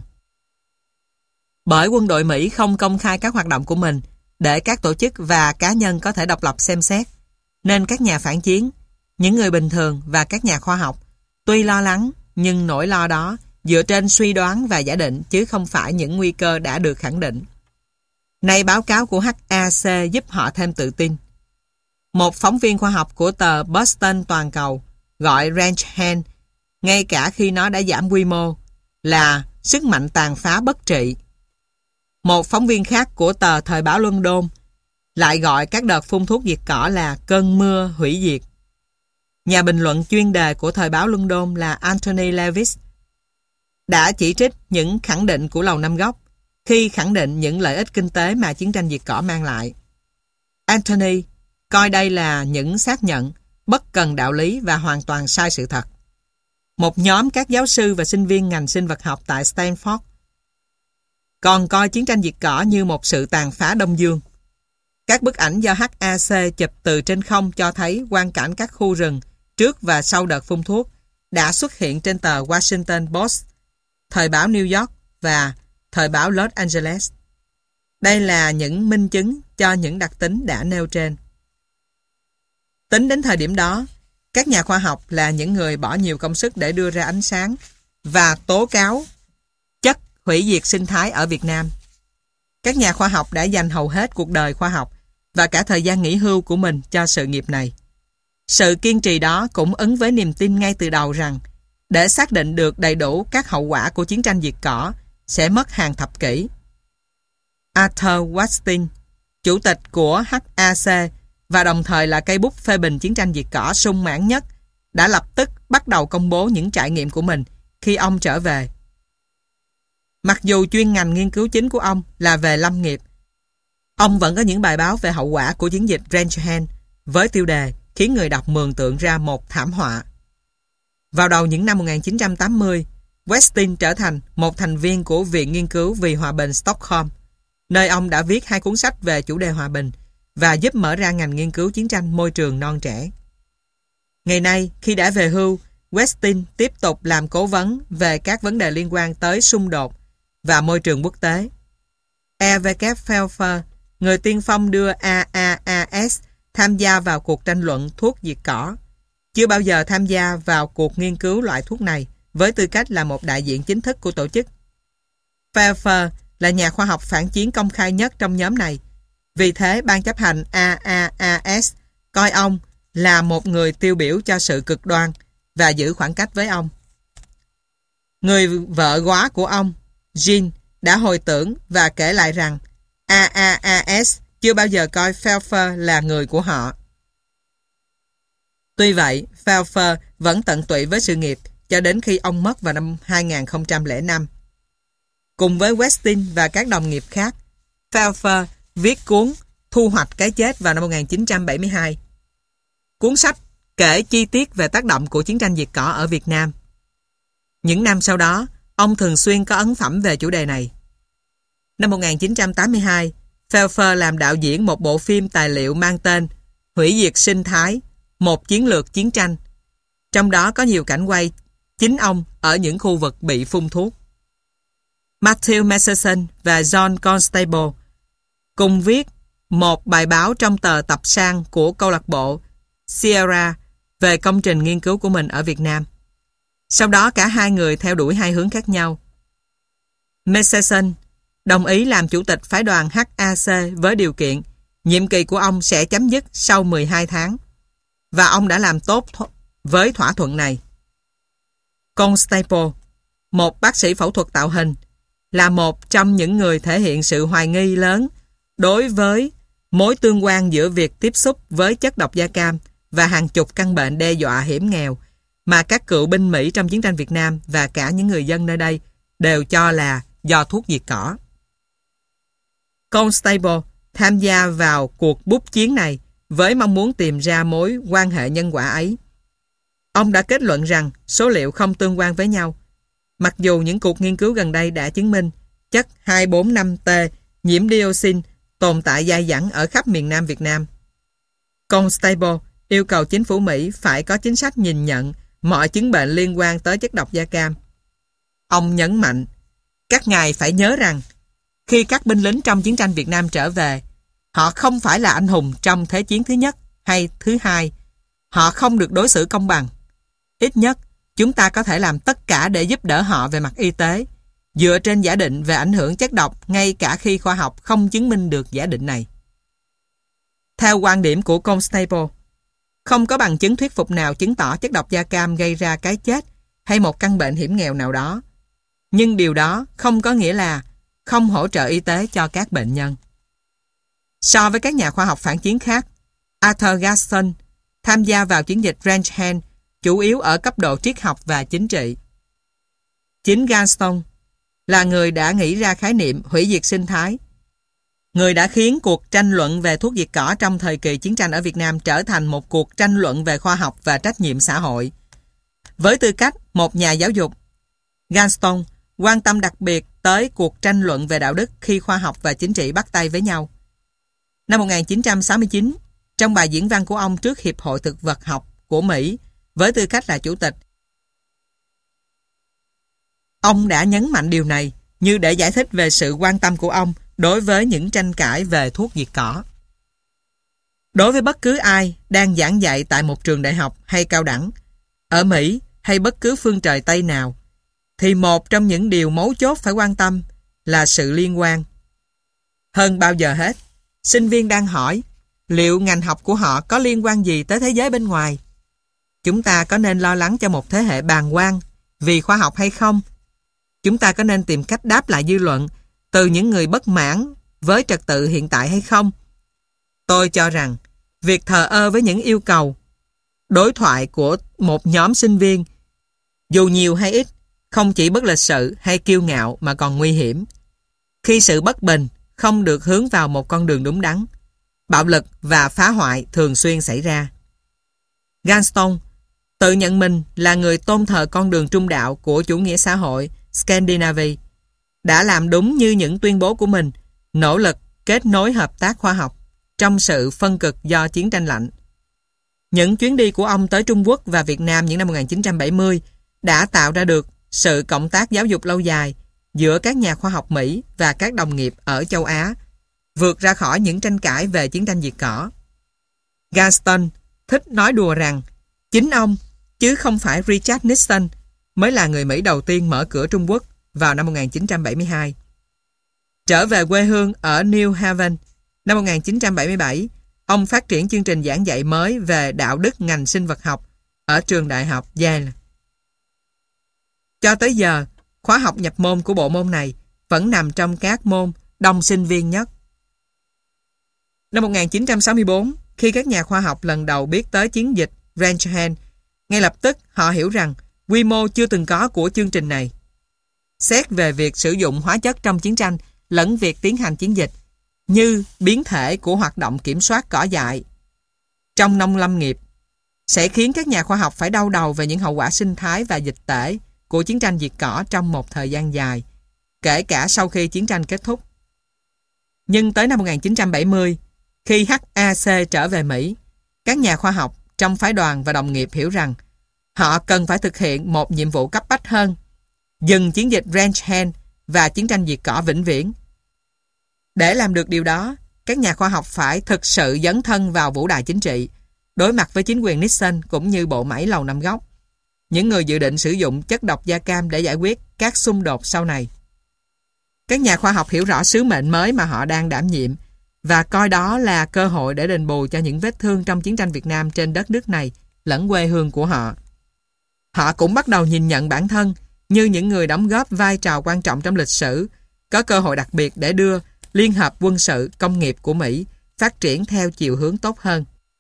Bởi quân đội Mỹ không công khai các hoạt động của mình để các tổ chức và cá nhân có thể độc lập xem xét, nên các nhà phản chiến, những người bình thường và các nhà khoa học tuy lo lắng, nhưng nỗi lo đó dựa trên suy đoán và giả định chứ không phải những nguy cơ đã được khẳng định. Nay báo cáo của HAC giúp họ thêm tự tin. Một phóng viên khoa học của tờ Boston Toàn cầu gọi Ranch Hand, ngay cả khi nó đã giảm quy mô, là sức mạnh tàn phá bất trị. Một phóng viên khác của tờ Thời báo London lại gọi các đợt phun thuốc diệt cỏ là cơn mưa hủy diệt. Nhà bình luận chuyên đề của Thời báo London là Anthony Levis đã chỉ trích những khẳng định của Lầu Năm Góc khi khẳng định những lợi ích kinh tế mà chiến tranh diệt cỏ mang lại. Anthony coi đây là những xác nhận bất cần đạo lý và hoàn toàn sai sự thật. Một nhóm các giáo sư và sinh viên ngành sinh vật học tại Stanford còn coi chiến tranh diệt cỏ như một sự tàn phá Đông Dương. Các bức ảnh do HAC chụp từ trên không cho thấy quang cảnh các khu rừng trước và sau đợt phun thuốc đã xuất hiện trên tờ Washington Post, Thời báo New York và Thời báo Los Angeles. Đây là những minh chứng cho những đặc tính đã nêu trên. Tính đến thời điểm đó, các nhà khoa học là những người bỏ nhiều công sức để đưa ra ánh sáng và tố cáo chất hủy diệt sinh thái ở Việt Nam. Các nhà khoa học đã dành hầu hết cuộc đời khoa học và cả thời gian nghỉ hưu của mình cho sự nghiệp này. Sự kiên trì đó cũng ứng với niềm tin ngay từ đầu rằng để xác định được đầy đủ các hậu quả của chiến tranh diệt cỏ sẽ mất hàng thập kỷ. Arthur Watson, chủ tịch của HAC và đồng thời là cây bút phê bình chiến tranh diệt cỏ sung mãn nhất, đã lập tức bắt đầu công bố những trải nghiệm của mình khi ông trở về. Mặc dù chuyên ngành nghiên cứu chính của ông là về lâm nghiệp, ông vẫn có những bài báo về hậu quả của chiến dịch Ranch Hand với tiêu đề khiến người đọc mường tượng ra một thảm họa. Vào đầu những năm 1980, Westin trở thành một thành viên của Viện Nghiên cứu vì Hòa bình Stockholm, nơi ông đã viết 2 cuốn sách về chủ đề hòa bình và giúp mở ra ngành nghiên cứu chiến tranh môi trường non trẻ. Ngày nay, khi đã về hưu, Westin tiếp tục làm cố vấn về các vấn đề liên quan tới xung đột và môi trường quốc tế. E.W. Pfeiffer, người tiên phong đưa AAAS tham gia vào cuộc tranh luận thuốc diệt cỏ, chưa bao giờ tham gia vào cuộc nghiên cứu loại thuốc này với tư cách là một đại diện chính thức của tổ chức. Pfeiffer là nhà khoa học phản chiến công khai nhất trong nhóm này. Vì thế, ban chấp hành AAAS coi ông là một người tiêu biểu cho sự cực đoan và giữ khoảng cách với ông. Người vợ góa của ông, Jean, đã hồi tưởng và kể lại rằng AAAS chưa bao giờ coi Pfeiffer là người của họ. Tuy vậy, Pfeiffer vẫn tận tụy với sự nghiệp cho đến khi ông mất vào năm 2005. Cùng với Westin và các đồng nghiệp khác, Pfeiffer viết cuốn Thu hoạch cái chết vào năm 1972. Cuốn sách kể chi tiết về tác động của chiến tranh diệt cỏ ở Việt Nam. Những năm sau đó, ông thường xuyên có ấn phẩm về chủ đề này. Năm 1982, Pfeiffer làm đạo diễn một bộ phim tài liệu mang tên Hủy diệt sinh thái, một chiến lược chiến tranh. Trong đó có nhiều cảnh quay chính ông ở những khu vực bị phun thuốc. Matthew Masterson và John Constable cùng viết một bài báo trong tờ tập san của câu lạc bộ Sierra về công trình nghiên cứu của mình ở Việt Nam. Sau đó cả hai người theo đuổi hai hướng khác nhau. Masterson đồng ý làm chủ tịch phái đoàn HAC với điều kiện nhiệm kỳ của ông sẽ chấm dứt sau 12 tháng. Và ông đã làm tốt với thỏa thuận này. Constable, một bác sĩ phẫu thuật tạo hình, là một trong những người thể hiện sự hoài nghi lớn đối với mối tương quan giữa việc tiếp xúc với chất độc da cam và hàng chục căn bệnh đe dọa hiểm nghèo mà các cựu binh Mỹ trong chiến tranh Việt Nam và cả những người dân nơi đây đều cho là do thuốc diệt cỏ. Constable tham gia vào cuộc bút chiến này với mong muốn tìm ra mối quan hệ nhân quả ấy. Ông đã kết luận rằng số liệu không tương quan với nhau, mặc dù những cuộc nghiên cứu gần đây đã chứng minh chất 245T nhiễm dioxin tồn tại dai dẳng ở khắp miền Nam Việt Nam. Constable yêu cầu chính phủ Mỹ phải có chính sách nhìn nhận mọi chứng bệnh liên quan tới chất độc da cam. Ông nhấn mạnh, các ngài phải nhớ rằng khi các binh lính trong chiến tranh Việt Nam trở về, họ không phải là anh hùng trong Thế chiến thứ nhất hay thứ hai. Họ không được đối xử công bằng. Ít nhất, chúng ta có thể làm tất cả để giúp đỡ họ về mặt y tế, dựa trên giả định về ảnh hưởng chất độc ngay cả khi khoa học không chứng minh được giả định này. Theo quan điểm của Constable, không có bằng chứng thuyết phục nào chứng tỏ chất độc da cam gây ra cái chết hay một căn bệnh hiểm nghèo nào đó. Nhưng điều đó không có nghĩa là không hỗ trợ y tế cho các bệnh nhân. So với các nhà khoa học phản chiến khác, Arthur Gaston tham gia vào chiến dịch Range Hand chủ yếu ở cấp độ triết học và chính trị. Chính Gaston là người đã nghĩ ra khái niệm hủy diệt sinh thái, người đã khiến cuộc tranh luận về thuốc diệt cỏ trong thời kỳ chiến tranh ở Việt Nam trở thành một cuộc tranh luận về khoa học và trách nhiệm xã hội. Với tư cách một nhà giáo dục, Gaston quan tâm đặc biệt tới cuộc tranh luận về đạo đức khi khoa học và chính trị bắt tay với nhau. Năm 1969, trong bài diễn văn của ông trước Hiệp hội Thực vật học của Mỹ với tư cách là chủ tịch, ông đã nhấn mạnh điều này như để giải thích về sự quan tâm của ông đối với những tranh cãi về thuốc diệt cỏ. Đối với bất cứ ai đang giảng dạy tại một trường đại học hay cao đẳng, ở Mỹ hay bất cứ phương trời Tây nào, thì một trong những điều mấu chốt phải quan tâm là sự liên quan. Hơn bao giờ hết, sinh viên đang hỏi liệu ngành học của họ có liên quan gì tới thế giới bên ngoài. Chúng ta có nên lo lắng cho một thế hệ bàng quan vì khoa học hay không? Chúng ta có nên tìm cách đáp lại dư luận từ những người bất mãn với trật tự hiện tại hay không? Tôi cho rằng việc thờ ơ với những yêu cầu đối thoại của một nhóm sinh viên, dù nhiều hay ít, không chỉ bất lịch sự hay kiêu ngạo mà còn nguy hiểm. Khi sự bất bình không được hướng vào một con đường đúng đắn, bạo lực và phá hoại thường xuyên xảy ra. Gaston tự nhận mình là người tôn thờ con đường trung đạo của chủ nghĩa xã hội Scandinavia, đã làm đúng như những tuyên bố của mình, nỗ lực kết nối hợp tác khoa học trong sự phân cực do chiến tranh lạnh. Những chuyến đi của ông tới Trung Quốc và Việt Nam những năm 1970 đã tạo ra được sự cộng tác giáo dục lâu dài giữa các nhà khoa học Mỹ và các đồng nghiệp ở châu Á, vượt ra khỏi những tranh cãi về chiến tranh diệt cỏ. Gaston thích nói đùa rằng chính ông, chứ không phải Richard Nixon, mới là người Mỹ đầu tiên mở cửa Trung Quốc vào năm 1972. Trở về quê hương ở New Haven, năm 1977, ông phát triển chương trình giảng dạy mới về đạo đức ngành sinh vật học ở trường đại học Yale. Cho tới giờ, khóa học nhập môn của bộ môn này vẫn nằm trong các môn đông sinh viên nhất. Năm 1964, khi các nhà khoa học lần đầu biết tới chiến dịch Ranch Hand, ngay lập tức họ hiểu rằng quy mô chưa từng có của chương trình này. Xét về việc sử dụng hóa chất trong chiến tranh lẫn việc tiến hành chiến dịch như biến thể của hoạt động kiểm soát cỏ dại trong nông lâm nghiệp sẽ khiến các nhà khoa học phải đau đầu về những hậu quả sinh thái và dịch tễ của chiến tranh diệt cỏ trong một thời gian dài, kể cả sau khi chiến tranh kết thúc. Nhưng tới năm 1970, khi HAC trở về Mỹ, các nhà khoa học trong phái đoàn và đồng nghiệp hiểu rằng họ cần phải thực hiện một nhiệm vụ cấp bách hơn, dừng chiến dịch Ranch Hand và chiến tranh diệt cỏ vĩnh viễn. Để làm được điều đó, các nhà khoa học phải thực sự dấn thân vào vũ đài chính trị, đối mặt với chính quyền Nixon cũng như bộ máy Lầu Năm Góc, những người dự định sử dụng chất độc da cam để giải quyết các xung đột sau này. Các nhà khoa học hiểu rõ sứ mệnh mới mà họ đang đảm nhiệm và coi đó là cơ hội để đền bù cho những vết thương trong chiến tranh Việt Nam trên đất nước này lẫn quê hương của họ. Họ cũng bắt đầu nhìn nhận bản thân như những người đóng góp vai trò quan trọng trong lịch sử, có cơ hội đặc biệt để đưa Liên hợp quân sự công nghiệp của Mỹ phát triển theo chiều hướng tốt hơn.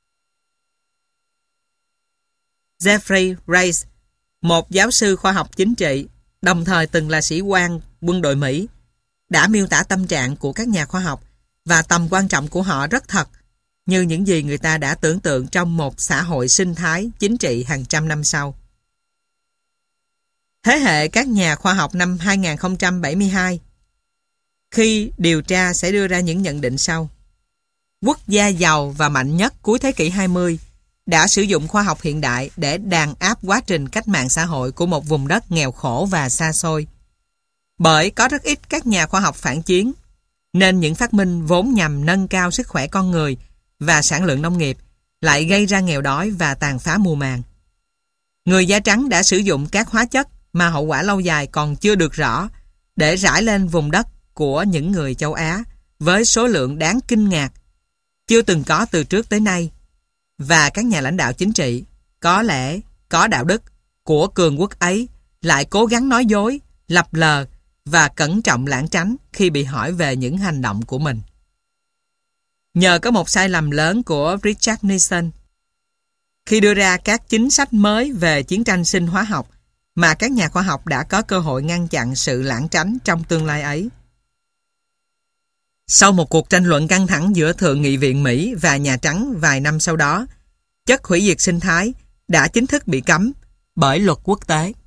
Jeffrey Rice, một giáo sư khoa học chính trị, đồng thời từng là sĩ quan quân đội Mỹ, đã miêu tả tâm trạng của các nhà khoa học và tầm quan trọng của họ rất thật, như những gì người ta đã tưởng tượng trong một xã hội sinh thái chính trị hàng trăm năm sau. Thế hệ các nhà khoa học năm 2072 khi điều tra sẽ đưa ra những nhận định sau. Quốc gia giàu và mạnh nhất cuối thế kỷ 20 đã sử dụng khoa học hiện đại để đàn áp quá trình cách mạng xã hội của một vùng đất nghèo khổ và xa xôi. Bởi có rất ít các nhà khoa học phản chiến, nên những phát minh vốn nhằm nâng cao sức khỏe con người và sản lượng nông nghiệp lại gây ra nghèo đói và tàn phá mùa màng. Người da trắng đã sử dụng các hóa chất mà hậu quả lâu dài còn chưa được rõ để rải lên vùng đất của những người châu Á với số lượng đáng kinh ngạc, chưa từng có từ trước tới nay. Và các nhà lãnh đạo chính trị, có lẽ có đạo đức của cường quốc ấy lại cố gắng nói dối, lập lờ và cẩn trọng lảng tránh khi bị hỏi về những hành động của mình. Nhờ có một sai lầm lớn của Richard Nixon khi đưa ra các chính sách mới về chiến tranh sinh hóa học mà các nhà khoa học đã có cơ hội ngăn chặn sự lảng tránh trong tương lai ấy. Sau một cuộc tranh luận căng thẳng giữa Thượng nghị viện Mỹ và Nhà Trắng vài năm sau đó, chất hủy diệt sinh thái đã chính thức bị cấm bởi luật quốc tế.